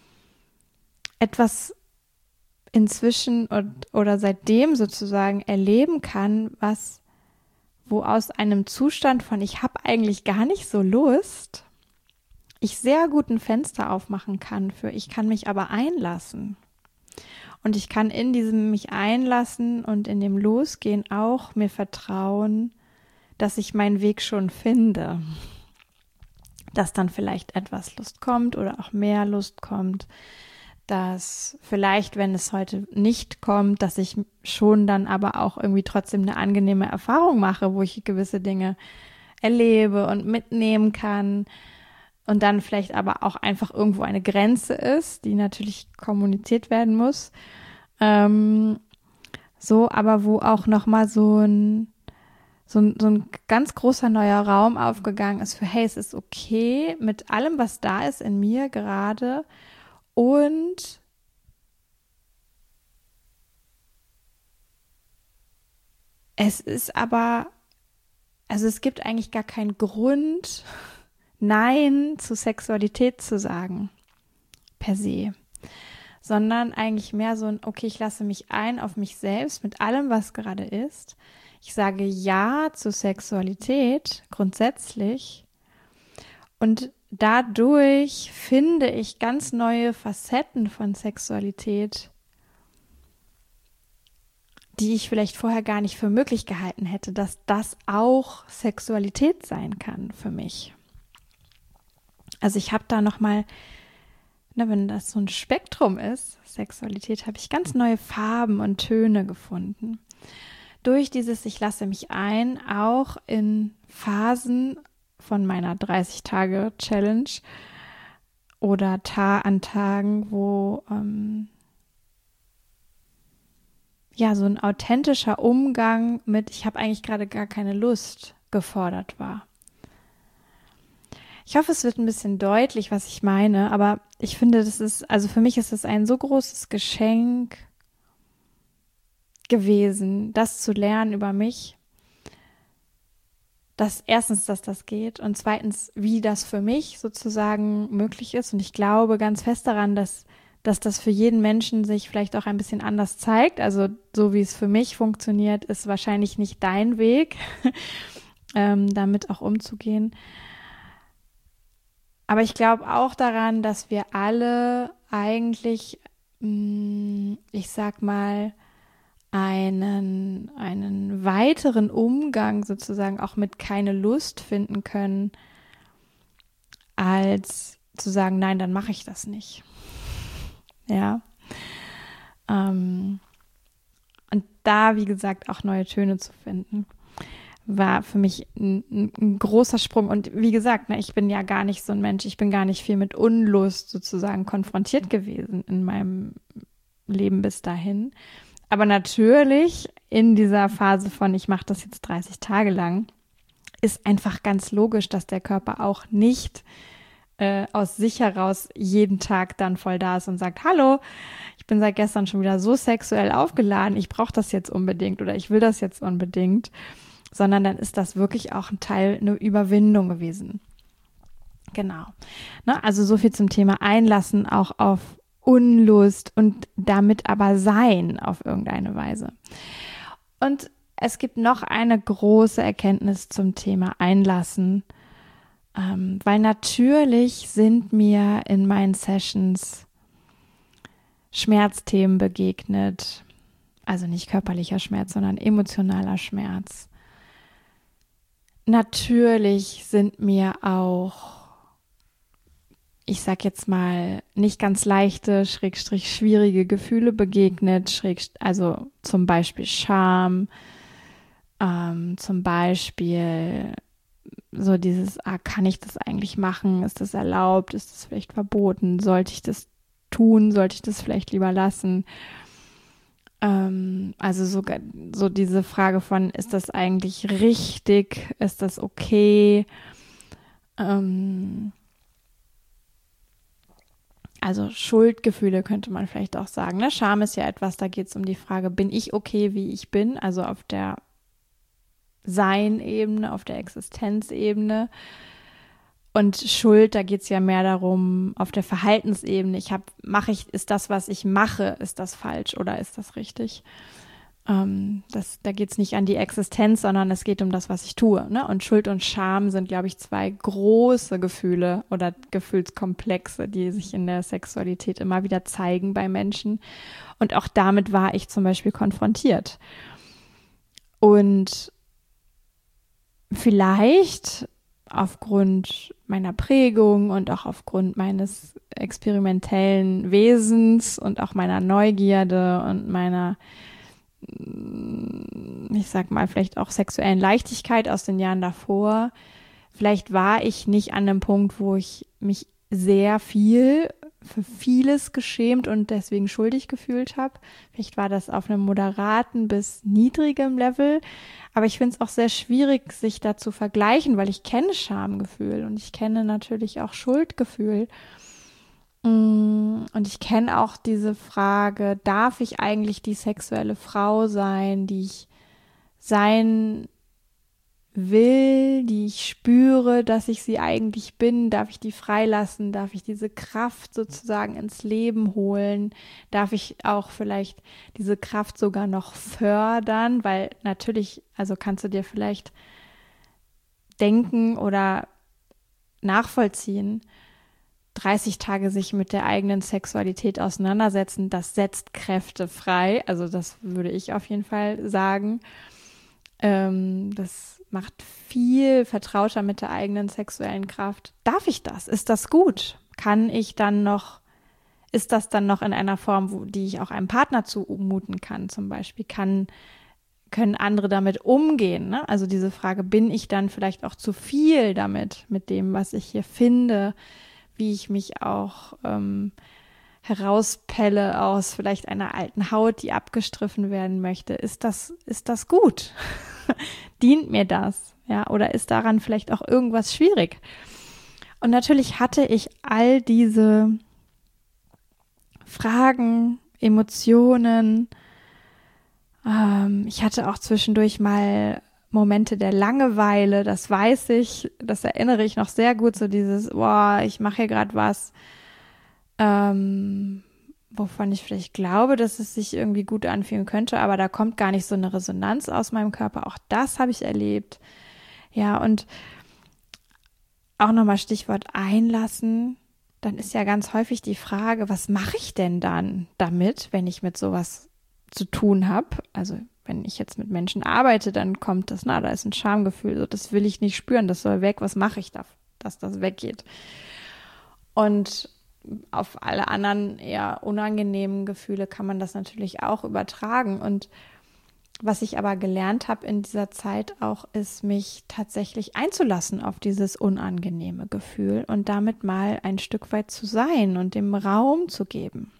etwas inzwischen und, oder seitdem sozusagen erleben kann, was, wo aus einem Zustand von ich habe eigentlich gar nicht so Lust, ich sehr gut ein Fenster aufmachen kann für ich kann mich aber einlassen. Und ich kann in diesem mich einlassen und in dem Losgehen auch mir vertrauen, dass ich meinen Weg schon finde, dass dann vielleicht etwas Lust kommt oder auch mehr Lust kommt, dass vielleicht, wenn es heute nicht kommt, dass ich schon dann aber auch irgendwie trotzdem eine angenehme Erfahrung mache, wo ich gewisse Dinge erlebe und mitnehmen kann und dann vielleicht aber auch einfach irgendwo eine Grenze ist, die natürlich kommuniziert werden muss. Ähm, so, aber wo auch nochmal so ein So ein, so ein ganz großer neuer Raum aufgegangen ist für, hey, es ist okay mit allem, was da ist in mir gerade und es ist aber, also es gibt eigentlich gar keinen Grund, Nein zu Sexualität zu sagen, per se, sondern eigentlich mehr so ein, okay, ich lasse mich ein auf mich selbst mit allem, was gerade ist. Ich sage Ja zu Sexualität grundsätzlich und dadurch finde ich ganz neue Facetten von Sexualität, die ich vielleicht vorher gar nicht für möglich gehalten hätte, dass das auch Sexualität sein kann für mich. Also ich habe da nochmal, ne, wenn das so ein Spektrum ist, Sexualität, habe ich ganz neue Farben und Töne gefunden. Durch dieses Ich lasse mich ein, auch in Phasen von meiner dreißig-Tage-Challenge oder ta- an Tagen, wo ähm, ja so ein authentischer Umgang mit ich habe eigentlich gerade gar keine Lust gefordert war. Ich hoffe, es wird ein bisschen deutlich, was ich meine, aber ich finde, das ist, also für mich ist es ein so großes Geschenk gewesen, das zu lernen über mich, dass erstens, dass das geht und zweitens, wie das für mich sozusagen möglich ist. Und ich glaube ganz fest daran, dass, dass das für jeden Menschen sich vielleicht auch ein bisschen anders zeigt. Also so wie es für mich funktioniert, ist wahrscheinlich nicht dein Weg, ähm, damit auch umzugehen. Aber ich glaube auch daran, dass wir alle eigentlich, mh, ich sag mal, einen, einen weiteren Umgang sozusagen auch mit keine Lust finden können, als zu sagen, nein, dann mache ich das nicht. Ja. Ähm, und da, wie gesagt, auch neue Töne zu finden, war für mich ein, ein großer Sprung. Und wie gesagt, ne, ich bin ja gar nicht so ein Mensch, ich bin gar nicht viel mit Unlust sozusagen konfrontiert gewesen in meinem Leben bis dahin. Aber natürlich in dieser Phase von, ich mache das jetzt dreißig Tage lang, ist einfach ganz logisch, dass der Körper auch nicht äh, aus sich heraus jeden Tag dann voll da ist und sagt, hallo, ich bin seit gestern schon wieder so sexuell aufgeladen, ich brauche das jetzt unbedingt oder ich will das jetzt unbedingt, sondern dann ist das wirklich auch ein Teil, eine Überwindung gewesen. Genau. Ne? Also so viel zum Thema Einlassen, auch auf Unlust und damit aber sein auf irgendeine Weise. Und es gibt noch eine große Erkenntnis zum Thema Einlassen, ähm, weil natürlich sind mir in meinen Sessions Schmerzthemen begegnet, also nicht körperlicher Schmerz, sondern emotionaler Schmerz. Natürlich sind mir auch, ich sag jetzt mal, nicht ganz leichte, schrägstrich schwierige Gefühle begegnet, schräg, also zum Beispiel Scham, ähm, zum Beispiel so dieses, ah, kann ich das eigentlich machen? Ist das erlaubt? Ist das vielleicht verboten? Sollte ich das tun? Sollte ich das vielleicht lieber lassen? Ähm, also sogar so diese Frage von, ist das eigentlich richtig? Ist das okay? Ähm, Also Schuldgefühle könnte man vielleicht auch sagen. Ne? Scham ist ja etwas, da geht es um die Frage, bin ich okay, wie ich bin? Also auf der Sein-Ebene, auf der Existenzebene. Und Schuld, da geht es ja mehr darum, auf der Verhaltensebene. Ich habe, mache ich, ist das, was ich mache, ist das falsch oder ist das richtig? Ähm, das, da geht es nicht an die Existenz, sondern es geht um das, was ich tue. Ne? Und Schuld und Scham sind, glaube ich, zwei große Gefühle oder Gefühlskomplexe, die sich in der Sexualität immer wieder zeigen bei Menschen. Und auch damit war ich zum Beispiel konfrontiert. Und vielleicht aufgrund meiner Prägung und auch aufgrund meines experimentellen Wesens und auch meiner Neugierde und meiner, ich sag mal, vielleicht auch sexuellen Leichtigkeit aus den Jahren davor. Vielleicht war ich nicht an einem Punkt, wo ich mich sehr viel für vieles geschämt und deswegen schuldig gefühlt habe. Vielleicht war das auf einem moderaten bis niedrigem Level. Aber ich finde es auch sehr schwierig, sich da zu vergleichen, weil ich kenne Schamgefühl und ich kenne natürlich auch Schuldgefühl. Und ich kenne auch diese Frage, darf ich eigentlich die sexuelle Frau sein, die ich sein will, die ich spüre, dass ich sie eigentlich bin? Darf ich die freilassen? Darf ich diese Kraft sozusagen ins Leben holen? Darf ich auch vielleicht diese Kraft sogar noch fördern? Weil natürlich, also kannst du dir vielleicht denken oder nachvollziehen, dreißig Tage sich mit der eigenen Sexualität auseinandersetzen, das setzt Kräfte frei. Also das würde ich auf jeden Fall sagen. Ähm, das macht viel vertrauter mit der eigenen sexuellen Kraft. Darf ich das? Ist das gut? Kann ich dann noch, ist das dann noch in einer Form, wo, die ich auch einem Partner zumuten kann zum Beispiel? Kann, können andere damit umgehen? Ne? Also diese Frage, bin ich dann vielleicht auch zu viel damit, mit dem, was ich hier finde, wie ich mich auch ähm, herauspelle aus vielleicht einer alten Haut, die abgestriffen werden möchte. Ist das, ist das gut? Dient mir das? Ja, oder ist daran vielleicht auch irgendwas schwierig? Und natürlich hatte ich all diese Fragen, Emotionen. Ähm, ich hatte auch zwischendurch mal Momente der Langeweile, das weiß ich, das erinnere ich noch sehr gut, so dieses, boah, ich mache hier gerade was, ähm, wovon ich vielleicht glaube, dass es sich irgendwie gut anfühlen könnte, aber da kommt gar nicht so eine Resonanz aus meinem Körper. Auch das habe ich erlebt. Ja, und auch nochmal Stichwort einlassen. Dann ist ja ganz häufig die Frage, was mache ich denn dann damit, wenn ich mit sowas zu tun habe? Also wenn ich jetzt mit Menschen arbeite, dann kommt das, na, da ist ein Schamgefühl, so, das will ich nicht spüren, das soll weg. Was mache ich da, dass das weggeht? Und auf alle anderen eher unangenehmen Gefühle kann man das natürlich auch übertragen. Und was ich aber gelernt habe in dieser Zeit auch, ist, mich tatsächlich einzulassen auf dieses unangenehme Gefühl und damit mal ein Stück weit zu sein und dem Raum zu geben.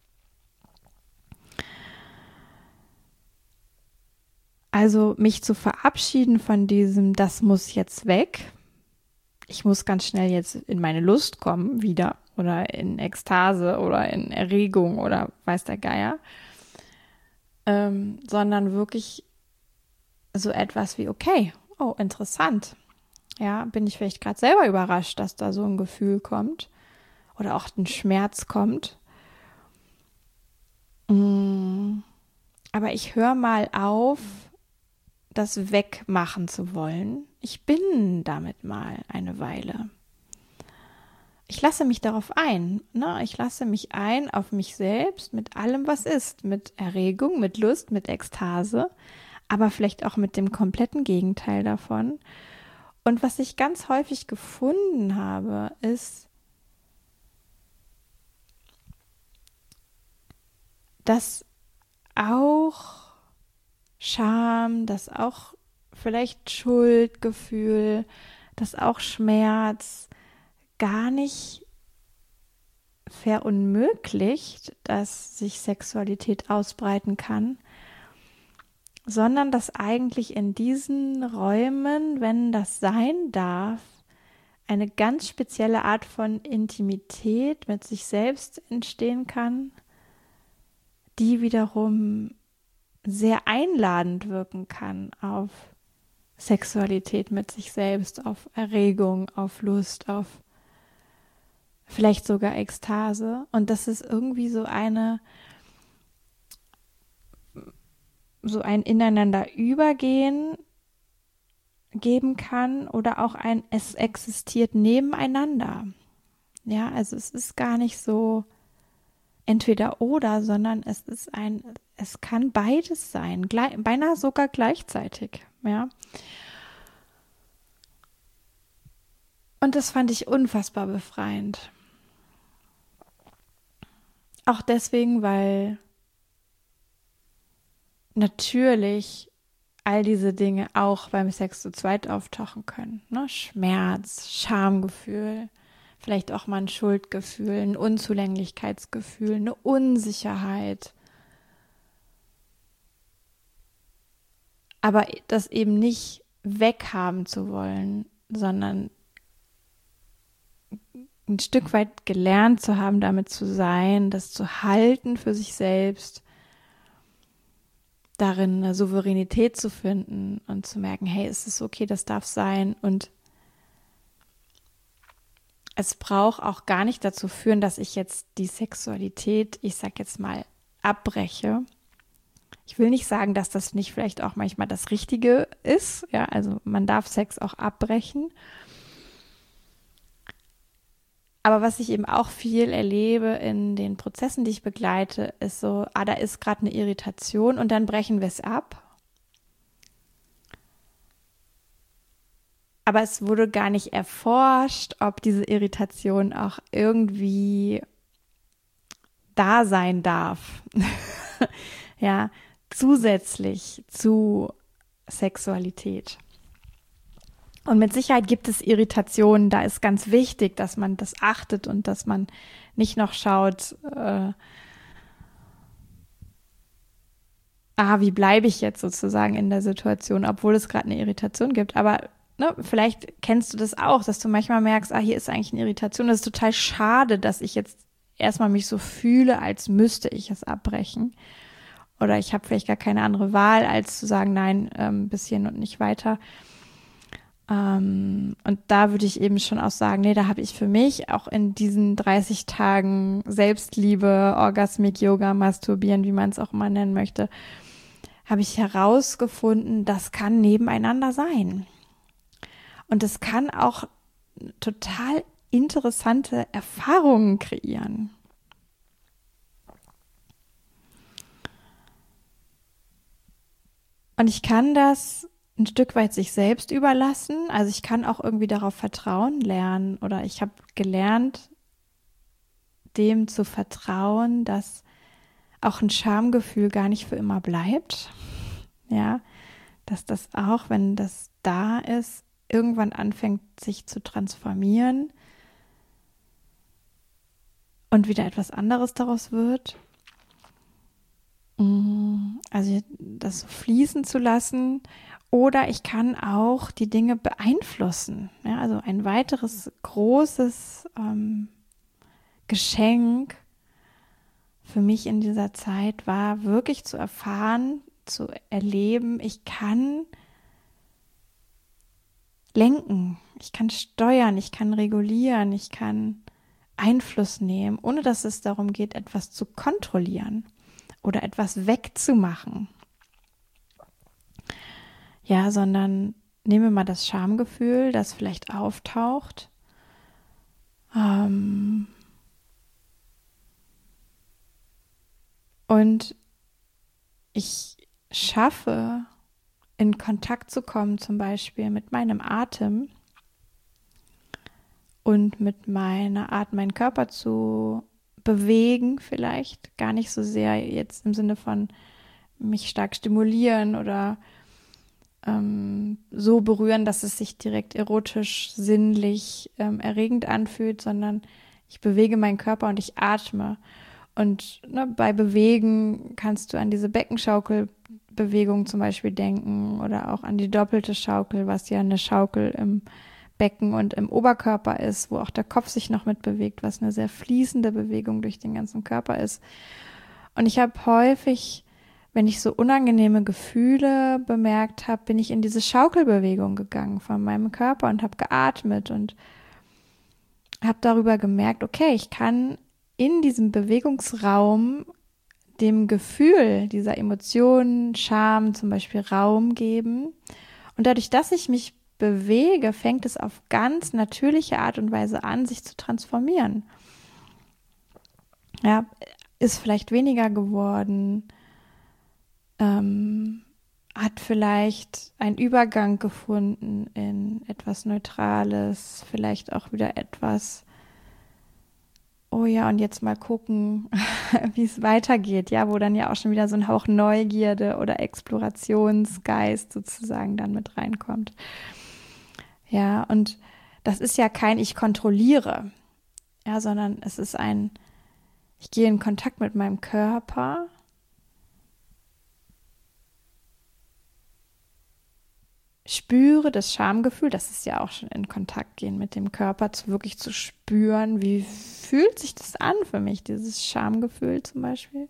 Also mich zu verabschieden von diesem, das muss jetzt weg. Ich muss ganz schnell jetzt in meine Lust kommen wieder oder in Ekstase oder in Erregung oder weiß der Geier. Ähm, sondern wirklich so etwas wie, okay, oh, interessant. Ja, bin ich vielleicht gerade selber überrascht, dass da so ein Gefühl kommt oder auch ein Schmerz kommt. Mm, aber ich höre mal auf, das wegmachen zu wollen. Ich bin damit mal eine Weile. Ich lasse mich darauf ein. Ne? Ich lasse mich ein auf mich selbst mit allem, was ist. Mit Erregung, mit Lust, mit Ekstase, aber vielleicht auch mit dem kompletten Gegenteil davon. Und was ich ganz häufig gefunden habe, ist, dass auch Scham, dass auch vielleicht Schuldgefühl, dass auch Schmerz gar nicht verunmöglicht, dass sich Sexualität ausbreiten kann, sondern dass eigentlich in diesen Räumen, wenn das sein darf, eine ganz spezielle Art von Intimität mit sich selbst entstehen kann, die wiederum sehr einladend wirken kann auf Sexualität mit sich selbst, auf Erregung, auf Lust, auf vielleicht sogar Ekstase. Und dass es irgendwie so eine, so ein Ineinander übergehen geben kann oder auch ein, es existiert nebeneinander. Ja, also es ist gar nicht so entweder oder, sondern es ist ein, es kann beides sein, gleich, beinahe sogar gleichzeitig, ja. Und das fand ich unfassbar befreiend. Auch deswegen, weil natürlich all diese Dinge auch beim Sex zu zweit auftauchen können. Ne? Schmerz, Schamgefühl, vielleicht auch mal ein Schuldgefühl, ein Unzulänglichkeitsgefühl, eine Unsicherheit. Aber das eben nicht weghaben zu wollen, sondern ein Stück weit gelernt zu haben, damit zu sein, das zu halten für sich selbst, darin eine Souveränität zu finden und zu merken, hey, es ist okay, das darf sein. Und es braucht auch gar nicht dazu führen, dass ich jetzt die Sexualität, ich sag jetzt mal, abbreche. Ich will nicht sagen, dass das nicht vielleicht auch manchmal das Richtige ist. Ja, also man darf Sex auch abbrechen. Aber was ich eben auch viel erlebe in den Prozessen, die ich begleite, ist so, ah, da ist gerade eine Irritation und dann brechen wir es ab. Aber es wurde gar nicht erforscht, ob diese Irritation auch irgendwie da sein darf. Ja, zusätzlich zu Sexualität. Und mit Sicherheit gibt es Irritationen, da ist ganz wichtig, dass man das achtet und dass man nicht noch schaut, äh, ah, wie bleibe ich jetzt sozusagen in der Situation, obwohl es gerade eine Irritation gibt. Aber ne, vielleicht kennst du das auch, dass du manchmal merkst, ah, hier ist eigentlich eine Irritation. Das ist total schade, dass ich jetzt erstmal mich so fühle, als müsste ich es abbrechen. Oder ich habe vielleicht gar keine andere Wahl, als zu sagen, nein, ähm, bis hierhin und nicht weiter. Ähm, und da würde ich eben schon auch sagen, nee, da habe ich für mich auch in diesen dreißig Tagen Selbstliebe, Orgasmik, Yoga, Masturbieren, wie man es auch immer nennen möchte, habe ich herausgefunden, das kann nebeneinander sein. Und es kann auch total interessante Erfahrungen kreieren. Und ich kann das ein Stück weit sich selbst überlassen. Also ich kann auch irgendwie darauf vertrauen lernen oder ich habe gelernt, dem zu vertrauen, dass auch ein Schamgefühl gar nicht für immer bleibt. Ja, dass das auch, wenn das da ist, irgendwann anfängt, sich zu transformieren und wieder etwas anderes daraus wird. Also das so fließen zu lassen. Oder ich kann auch die Dinge beeinflussen. Ja, also ein weiteres großes ähm, Geschenk für mich in dieser Zeit war wirklich zu erfahren, zu erleben, ich kann lenken, ich kann steuern, ich kann regulieren, ich kann Einfluss nehmen, ohne dass es darum geht, etwas zu kontrollieren oder etwas wegzumachen. Ja, sondern nehme mal das Schamgefühl, das vielleicht auftaucht. Ähm und ich schaffe, in Kontakt zu kommen, zum Beispiel mit meinem Atem und mit meiner Art, meinen Körper zu bewegen, vielleicht gar nicht so sehr jetzt im Sinne von mich stark stimulieren oder ähm, so berühren, dass es sich direkt erotisch, sinnlich, ähm, erregend anfühlt, sondern ich bewege meinen Körper und ich atme. Und ne, bei Bewegen kannst du an diese Beckenschaukelbewegung zum Beispiel denken oder auch an die doppelte Schaukel, was ja eine Schaukel im Becken und im Oberkörper ist, wo auch der Kopf sich noch mit bewegt, was eine sehr fließende Bewegung durch den ganzen Körper ist. Und ich habe häufig, wenn ich so unangenehme Gefühle bemerkt habe, bin ich in diese Schaukelbewegung gegangen von meinem Körper und habe geatmet und habe darüber gemerkt, okay, ich kann in diesem Bewegungsraum dem Gefühl dieser Emotionen, Scham zum Beispiel Raum geben. Und dadurch, dass ich mich bewege, fängt es auf ganz natürliche Art und Weise an, sich zu transformieren. Ja, ist vielleicht weniger geworden, ähm, hat vielleicht einen Übergang gefunden in etwas Neutrales, vielleicht auch wieder etwas, oh ja, und jetzt mal gucken, wie es weitergeht, ja, wo dann ja auch schon wieder so ein Hauch Neugierde oder Explorationsgeist sozusagen dann mit reinkommt. Ja, und das ist ja kein ich kontrolliere, ja, sondern es ist ein, ich gehe in Kontakt mit meinem Körper, spüre das Schamgefühl, das ist ja auch schon in Kontakt gehen mit dem Körper, zu wirklich zu spüren, wie fühlt sich das an für mich, dieses Schamgefühl zum Beispiel.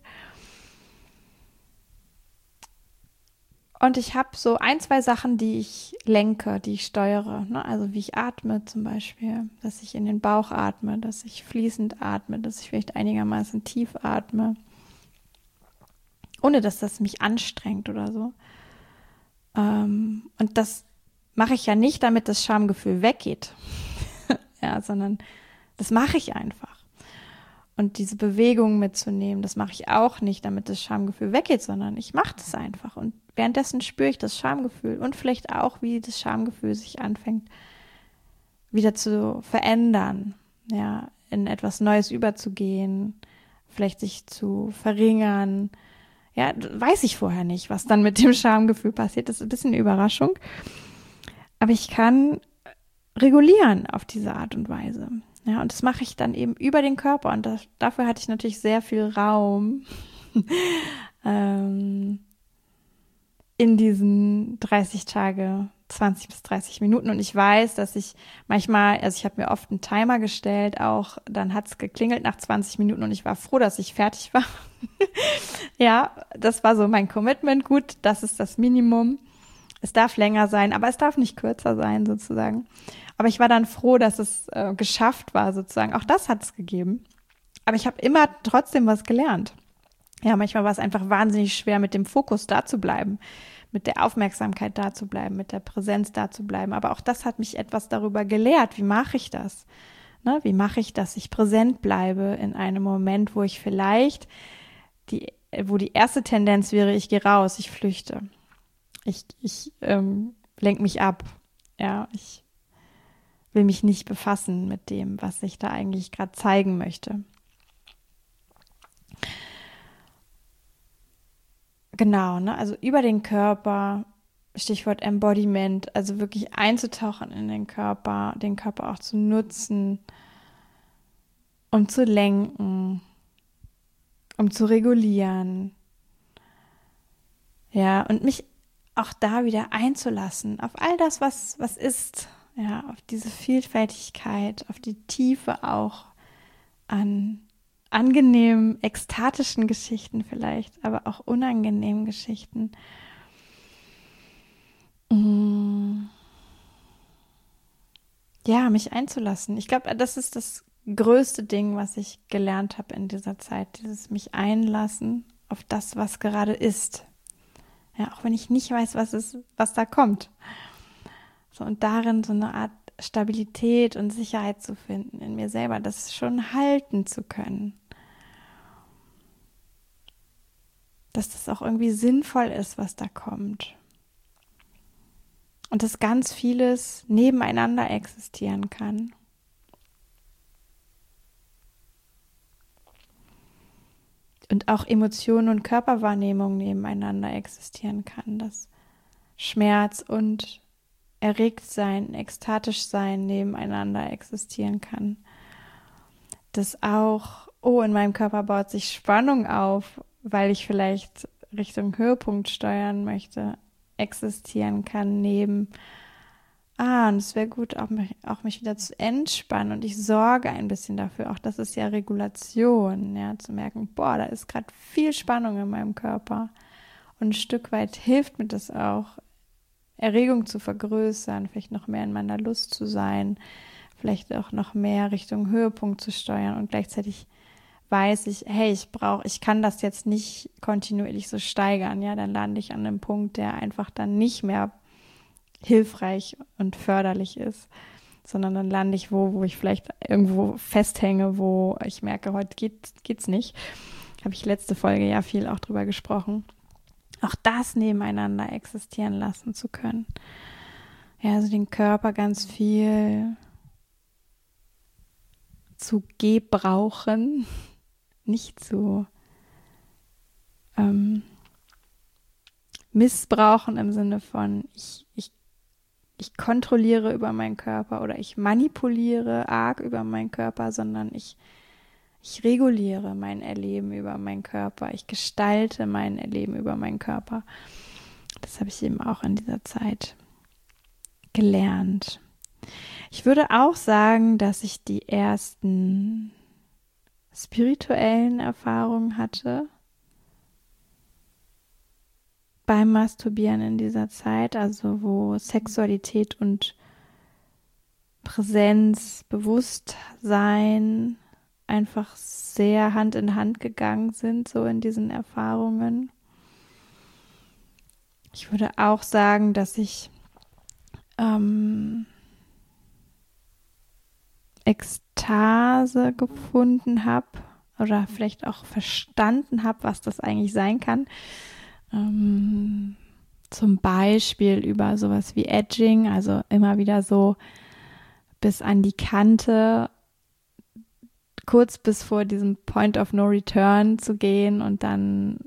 Und ich habe so ein, zwei Sachen, die ich lenke, die ich steuere, ne? Also wie ich atme zum Beispiel, dass ich in den Bauch atme, dass ich fließend atme, dass ich vielleicht einigermaßen tief atme, ohne dass das mich anstrengt oder so. Und das mache ich ja nicht, damit das Schamgefühl weggeht, ja, sondern das mache ich einfach. Und diese Bewegung mitzunehmen, das mache ich auch nicht, damit das Schamgefühl weggeht, sondern ich mache das einfach. Und währenddessen spüre ich das Schamgefühl und vielleicht auch, wie das Schamgefühl sich anfängt, wieder zu verändern, ja, in etwas Neues überzugehen, vielleicht sich zu verringern. Ja, weiß ich vorher nicht, was dann mit dem Schamgefühl passiert. Das ist ein bisschen eine Überraschung. Aber ich kann regulieren auf diese Art und Weise. Ja, und das mache ich dann eben über den Körper. Und das, dafür hatte ich natürlich sehr viel Raum, ähm, in diesen dreißig Tage, zwanzig bis dreißig Minuten. Und ich weiß, dass ich manchmal, also ich habe mir oft einen Timer gestellt, auch dann hat es geklingelt nach zwanzig Minuten und ich war froh, dass ich fertig war. Ja, das war so mein Commitment. Gut, das ist das Minimum. Es darf länger sein, aber es darf nicht kürzer sein sozusagen. Aber ich war dann froh, dass es äh, geschafft war sozusagen. Auch das hat es gegeben. Aber ich habe immer trotzdem was gelernt. Ja, manchmal war es einfach wahnsinnig schwer, mit dem Fokus da zu bleiben, mit der Aufmerksamkeit da zu bleiben, mit der Präsenz da zu bleiben. Aber auch das hat mich etwas darüber gelehrt. Wie mache ich das? Ne? Wie mache ich, dass ich präsent bleibe in einem Moment, wo ich vielleicht, die, wo die erste Tendenz wäre, ich gehe raus, ich flüchte. Ich, ich ähm, lenke mich ab. Ja, ich will mich nicht befassen mit dem, was ich da eigentlich gerade zeigen möchte. Genau, ne? Also über den Körper, Stichwort Embodiment, also wirklich einzutauchen in den Körper, den Körper auch zu nutzen, um zu lenken, um zu regulieren. Ja, und mich auch da wieder einzulassen, auf all das, was, was ist, ja, auf diese Vielfältigkeit, auf die Tiefe auch an angenehmen, ekstatischen Geschichten vielleicht, aber auch unangenehmen Geschichten. Ja, mich einzulassen. Ich glaube, das ist das größte Ding, was ich gelernt habe in dieser Zeit, dieses mich einlassen auf das, was gerade ist. Ja, auch wenn ich nicht weiß, was ist, was da kommt. So, und darin so eine Art Stabilität und Sicherheit zu finden in mir selber, das schon halten zu können. Dass das auch irgendwie sinnvoll ist, was da kommt. Und dass ganz vieles nebeneinander existieren kann. Und auch Emotionen und Körperwahrnehmung nebeneinander existieren kann. Dass Schmerz und Erregtsein, ekstatisch sein nebeneinander existieren kann. Dass auch, oh, in meinem Körper baut sich Spannung auf, weil ich vielleicht Richtung Höhepunkt steuern möchte, existieren kann neben, ah, und es wäre gut, auch mich, auch mich wieder zu entspannen und ich sorge ein bisschen dafür, auch das ist ja Regulation, ja, zu merken, boah, da ist gerade viel Spannung in meinem Körper und ein Stück weit hilft mir das auch, Erregung zu vergrößern, vielleicht noch mehr in meiner Lust zu sein, vielleicht auch noch mehr Richtung Höhepunkt zu steuern und gleichzeitig weiß ich, hey, ich brauche, ich kann das jetzt nicht kontinuierlich so steigern, ja, dann lande ich an einem Punkt, der einfach dann nicht mehr hilfreich und förderlich ist, sondern dann lande ich wo, wo ich vielleicht irgendwo festhänge, wo ich merke, heute geht, geht's nicht. Habe ich letzte Folge ja viel auch drüber gesprochen. Auch das nebeneinander existieren lassen zu können. Ja, also den Körper ganz viel zu gebrauchen, nicht zu ähm, missbrauchen im Sinne von, ich, ich, ich kontrolliere über meinen Körper oder ich manipuliere arg über meinen Körper, sondern ich, ich reguliere mein Erleben über meinen Körper, ich gestalte mein Erleben über meinen Körper. Das habe ich eben auch in dieser Zeit gelernt. Ich würde auch sagen, dass ich die ersten spirituellen Erfahrungen hatte beim Masturbieren in dieser Zeit, also wo Sexualität und Präsenz, Bewusstsein einfach sehr Hand in Hand gegangen sind, so in diesen Erfahrungen. Ich würde auch sagen, dass ich ähm, Ekstase gefunden habe oder vielleicht auch verstanden habe, was das eigentlich sein kann. Ähm, zum Beispiel über sowas wie Edging, also immer wieder so bis an die Kante, kurz bis vor diesem Point of No Return zu gehen und dann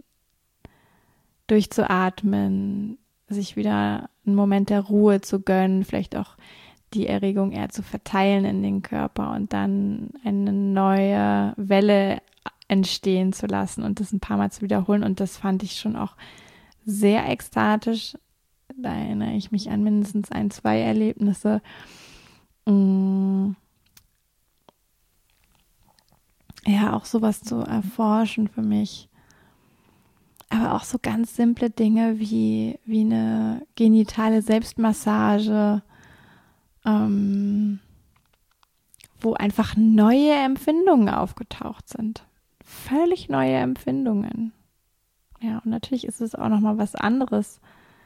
durchzuatmen, sich wieder einen Moment der Ruhe zu gönnen, vielleicht auch die Erregung eher zu verteilen in den Körper und dann eine neue Welle entstehen zu lassen und das ein paar Mal zu wiederholen. Und das fand ich schon auch sehr ekstatisch. Da erinnere ich mich an mindestens ein, zwei Erlebnisse. Mm. Ja, auch sowas zu erforschen für mich. Aber auch so ganz simple Dinge wie, wie eine genitale Selbstmassage, ähm, wo einfach neue Empfindungen aufgetaucht sind. Völlig neue Empfindungen. Ja, und natürlich ist es auch nochmal was anderes,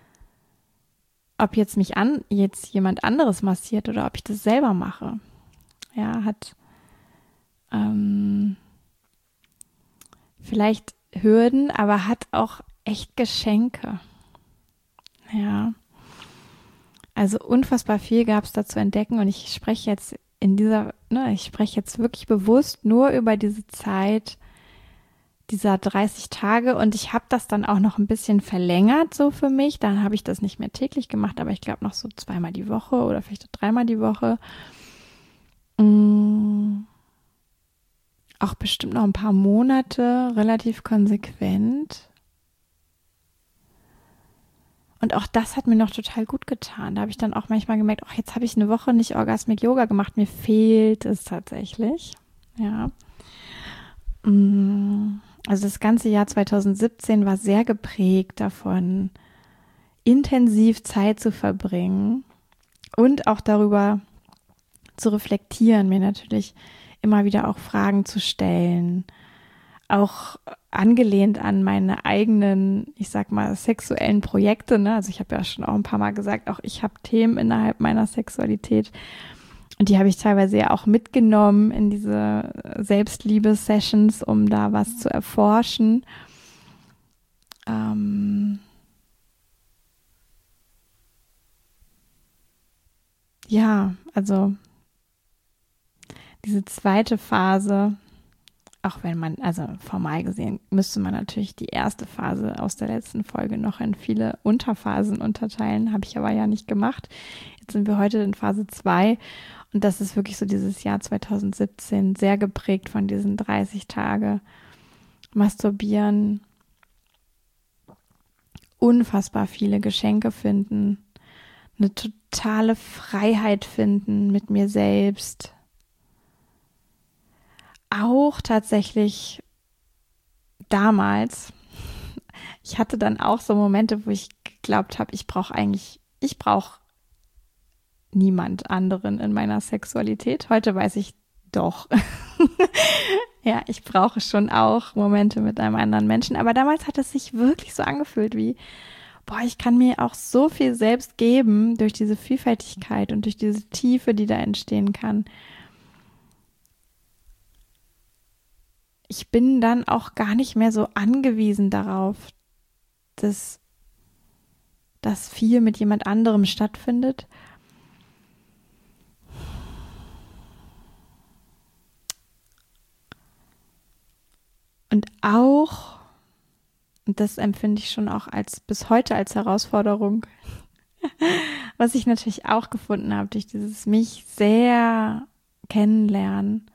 ob jetzt mich an, jetzt jemand anderes massiert oder ob ich das selber mache. Ja, hat ähm, vielleicht Hürden, aber hat auch echt Geschenke. Ja, also unfassbar viel gab es da zu entdecken und ich spreche jetzt in dieser, ne, ich spreche jetzt wirklich bewusst nur über diese Zeit dieser dreißig Tage und ich habe das dann auch noch ein bisschen verlängert so für mich. Dann habe ich das nicht mehr täglich gemacht, aber ich glaube noch so zweimal die Woche oder vielleicht dreimal die Woche. Mm. Auch bestimmt noch ein paar Monate relativ konsequent. Und auch das hat mir noch total gut getan. Da habe ich dann auch manchmal gemerkt, ach, jetzt habe ich eine Woche nicht Orgasmic Yoga gemacht. Mir fehlt es tatsächlich. Ja. Also das ganze Jahr zwanzig siebzehn war sehr geprägt davon, intensiv Zeit zu verbringen und auch darüber zu reflektieren, mir natürlich immer wieder auch Fragen zu stellen, auch angelehnt an meine eigenen, ich sag mal, sexuellen Projekte, ne? Also ich habe ja schon auch ein paar Mal gesagt, auch ich habe Themen innerhalb meiner Sexualität und die habe ich teilweise ja auch mitgenommen in diese Selbstliebe-Sessions, um da was zu erforschen. Ähm ja, also diese zweite Phase, auch wenn man, also formal gesehen, müsste man natürlich die erste Phase aus der letzten Folge noch in viele Unterphasen unterteilen, habe ich aber ja nicht gemacht. Jetzt sind wir heute in Phase zwei und das ist wirklich so dieses Jahr zwanzig siebzehn, sehr geprägt von diesen dreißig Tage Masturbieren, unfassbar viele Geschenke finden, eine totale Freiheit finden mit mir selbst. Auch tatsächlich damals, ich hatte dann auch so Momente, wo ich geglaubt habe, ich brauche eigentlich, ich brauche niemand anderen in meiner Sexualität. Heute weiß ich doch. Ja, ich brauche schon auch Momente mit einem anderen Menschen. Aber damals hat es sich wirklich so angefühlt wie, boah, ich kann mir auch so viel selbst geben durch diese Vielfältigkeit und durch diese Tiefe, die da entstehen kann. Ich bin dann auch gar nicht mehr so angewiesen darauf, dass das viel mit jemand anderem stattfindet. Und auch, und das empfinde ich schon auch als bis heute als Herausforderung, was ich natürlich auch gefunden habe durch dieses mich sehr kennenlernen,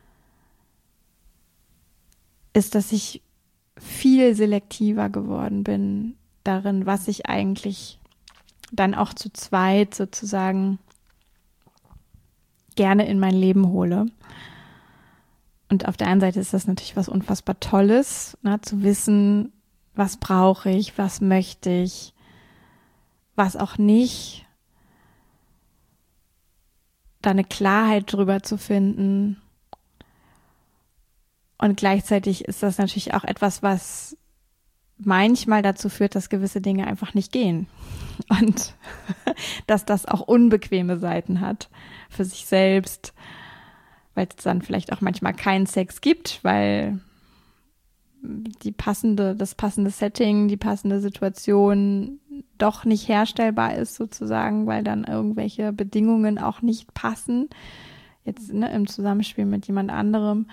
ist, dass ich viel selektiver geworden bin darin, was ich eigentlich dann auch zu zweit sozusagen gerne in mein Leben hole. Und auf der einen Seite ist das natürlich was unfassbar Tolles, ne, zu wissen, was brauche ich, was möchte ich, was auch nicht, da eine Klarheit drüber zu finden. Und gleichzeitig ist das natürlich auch etwas, was manchmal dazu führt, dass gewisse Dinge einfach nicht gehen. Und dass das auch unbequeme Seiten hat für sich selbst, weil es dann vielleicht auch manchmal keinen Sex gibt, weil die passende, das passende Setting, die passende Situation doch nicht herstellbar ist sozusagen, weil dann irgendwelche Bedingungen auch nicht passen, jetzt ne, im Zusammenspiel mit jemand anderem.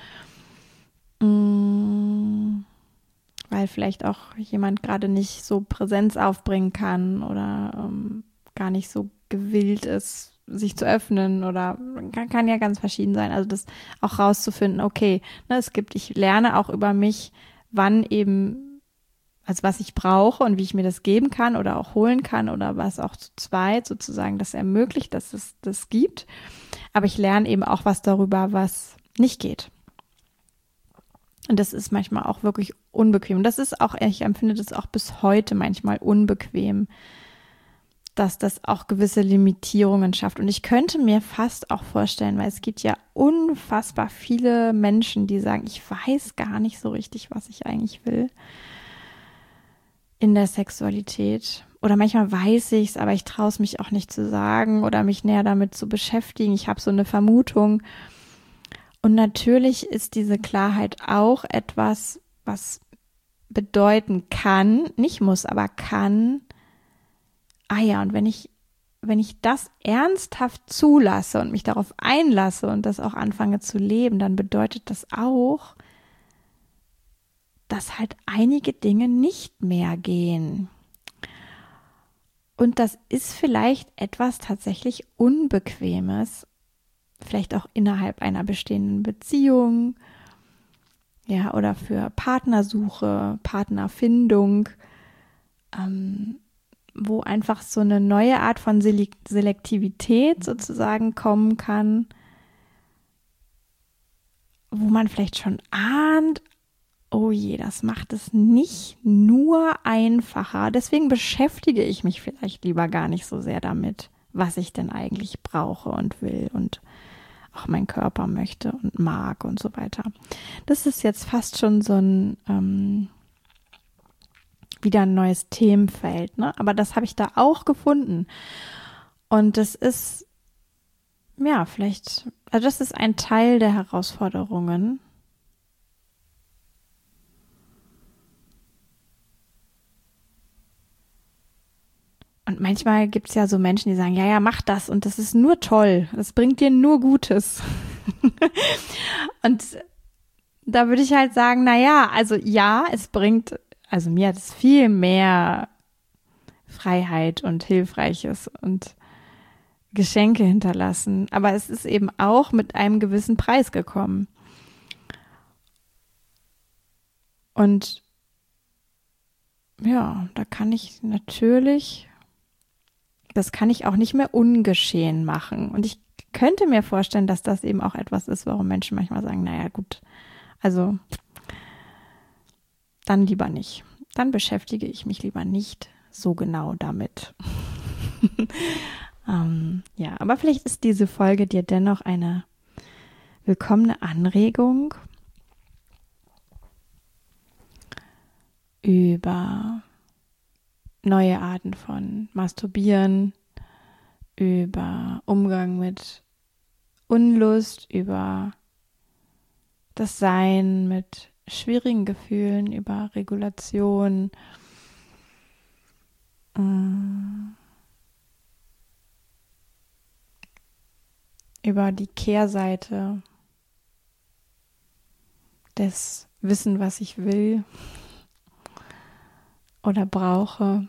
Weil vielleicht auch jemand gerade nicht so Präsenz aufbringen kann oder ähm, gar nicht so gewillt ist, sich zu öffnen oder kann, kann ja ganz verschieden sein. Also das auch rauszufinden, okay, ne, es gibt, ich lerne auch über mich, wann eben, also was ich brauche und wie ich mir das geben kann oder auch holen kann oder was auch zu zweit sozusagen das ermöglicht, dass es das gibt. Aber ich lerne eben auch was darüber, was nicht geht. Und das ist manchmal auch wirklich unbequem. Und das ist auch, ich empfinde das auch bis heute manchmal unbequem, dass das auch gewisse Limitierungen schafft. Und ich könnte mir fast auch vorstellen, weil es gibt ja unfassbar viele Menschen, die sagen, ich weiß gar nicht so richtig, was ich eigentlich will in der Sexualität. Oder manchmal weiß ich es, aber ich traue es mich auch nicht zu sagen oder mich näher damit zu beschäftigen. Ich habe so eine Vermutung. Und natürlich ist diese Klarheit auch etwas, was bedeuten kann, nicht muss, aber kann, ah ja, und wenn ich, wenn ich das ernsthaft zulasse und mich darauf einlasse und das auch anfange zu leben, dann bedeutet das auch, dass halt einige Dinge nicht mehr gehen. Und das ist vielleicht etwas tatsächlich Unbequemes, vielleicht auch innerhalb einer bestehenden Beziehung, ja, oder für Partnersuche, Partnerfindung, ähm, wo einfach so eine neue Art von Selektivität sozusagen kommen kann, wo man vielleicht schon ahnt, oh je, das macht es nicht nur einfacher. Deswegen beschäftige ich mich vielleicht lieber gar nicht so sehr damit, was ich denn eigentlich brauche und will und auch mein Körper möchte und mag und so weiter. Das ist jetzt fast schon so ein ähm, wieder ein neues Themenfeld, ne? Aber das habe ich da auch gefunden. Und das ist, ja, vielleicht, also das ist ein Teil der Herausforderungen. Und manchmal gibt es ja so Menschen, die sagen, ja, ja, mach das und das ist nur toll. Das bringt dir nur Gutes. Und da würde ich halt sagen, na ja, also ja, es bringt, also mir hat es viel mehr Freiheit und Hilfreiches und Geschenke hinterlassen. Aber es ist eben auch mit einem gewissen Preis gekommen. Und ja, da kann ich natürlich, das kann ich auch nicht mehr ungeschehen machen. Und ich könnte mir vorstellen, dass das eben auch etwas ist, warum Menschen manchmal sagen, naja gut, also dann lieber nicht. Dann beschäftige ich mich lieber nicht so genau damit. ähm, ja, aber vielleicht ist diese Folge dir dennoch eine willkommene Anregung über neue Arten von Masturbieren, über Umgang mit Unlust, über das Sein mit schwierigen Gefühlen, über Regulation, über die Kehrseite des Wissen, was ich will oder brauche.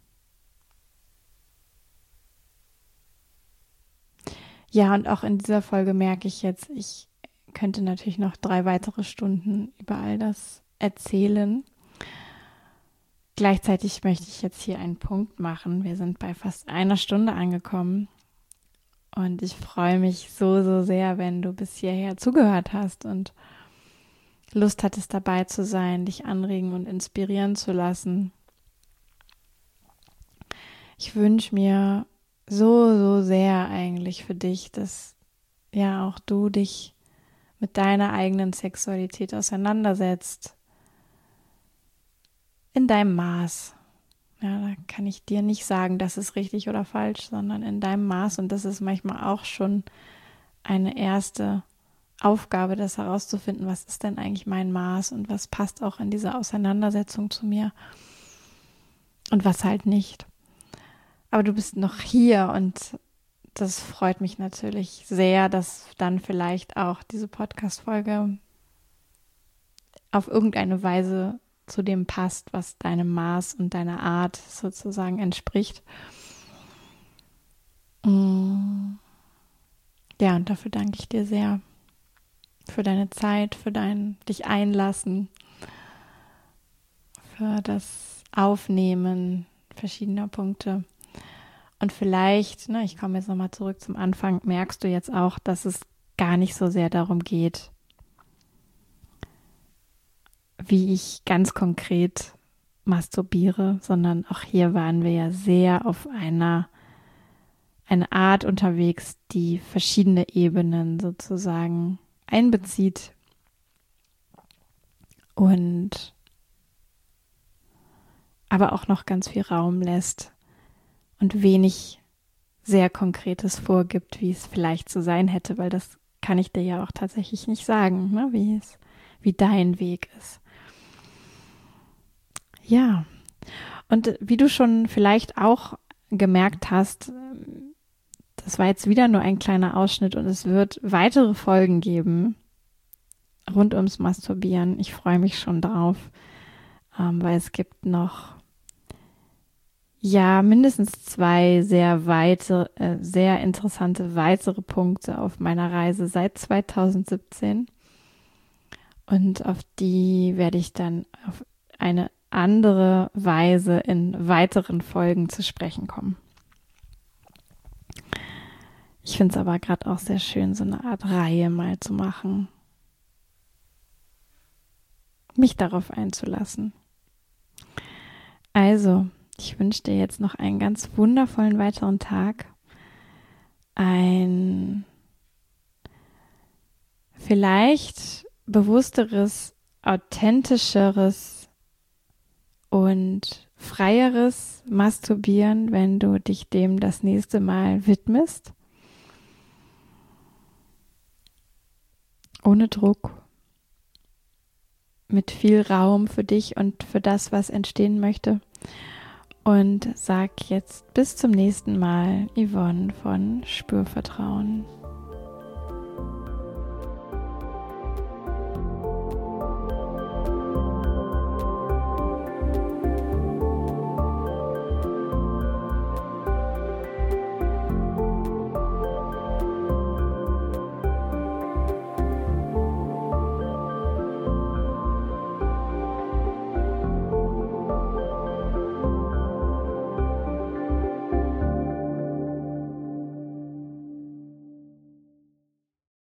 Ja, und auch in dieser Folge merke ich jetzt, ich könnte natürlich noch drei weitere Stunden über all das erzählen. Gleichzeitig möchte ich jetzt hier einen Punkt machen. Wir sind bei fast einer Stunde angekommen. Und ich freue mich so, so sehr, wenn du bis hierher zugehört hast und Lust hattest, dabei zu sein, dich anregen und inspirieren zu lassen. Ich wünsche mir so, so sehr eigentlich für dich, dass ja auch du dich mit deiner eigenen Sexualität auseinandersetzt. In deinem Maß. Ja, da kann ich dir nicht sagen, das ist richtig oder falsch, sondern in deinem Maß. Und das ist manchmal auch schon eine erste Aufgabe, das herauszufinden, was ist denn eigentlich mein Maß und was passt auch in diese Auseinandersetzung zu mir und was halt nicht. Aber du bist noch hier und das freut mich natürlich sehr, dass dann vielleicht auch diese Podcast-Folge auf irgendeine Weise zu dem passt, was deinem Maß und deiner Art sozusagen entspricht. Ja, und dafür danke ich dir sehr. Für deine Zeit, für dein dich einlassen, für das Aufnehmen verschiedener Punkte. Und vielleicht, ne, ich komme jetzt nochmal zurück zum Anfang, merkst du jetzt auch, dass es gar nicht so sehr darum geht, wie ich ganz konkret masturbiere, sondern auch hier waren wir ja sehr auf einer eine Art unterwegs, die verschiedene Ebenen sozusagen einbezieht und aber auch noch ganz viel Raum lässt und wenig sehr Konkretes vorgibt, wie es vielleicht zu sein hätte, weil das kann ich dir ja auch tatsächlich nicht sagen, ne, wie es, wie dein Weg ist. Ja, und wie du schon vielleicht auch gemerkt hast, das war jetzt wieder nur ein kleiner Ausschnitt und es wird weitere Folgen geben rund ums Masturbieren. Ich freue mich schon drauf, ähm, weil es gibt noch ja mindestens zwei sehr weite, äh, sehr interessante weitere Punkte auf meiner Reise seit zweitausendsiebzehn und auf die werde ich dann auf eine andere Weise in weiteren Folgen zu sprechen kommen. Ich finde es aber gerade auch sehr schön, so eine Art Reihe mal zu machen. Mich darauf einzulassen. Also, ich wünsche dir jetzt noch einen ganz wundervollen weiteren Tag. Ein vielleicht bewussteres, authentischeres und freieres Masturbieren, wenn du dich dem das nächste Mal widmest. Ohne Druck, mit viel Raum für dich und für das, was entstehen möchte. Und sag jetzt bis zum nächsten Mal, Yvonne von Spürvertrauen.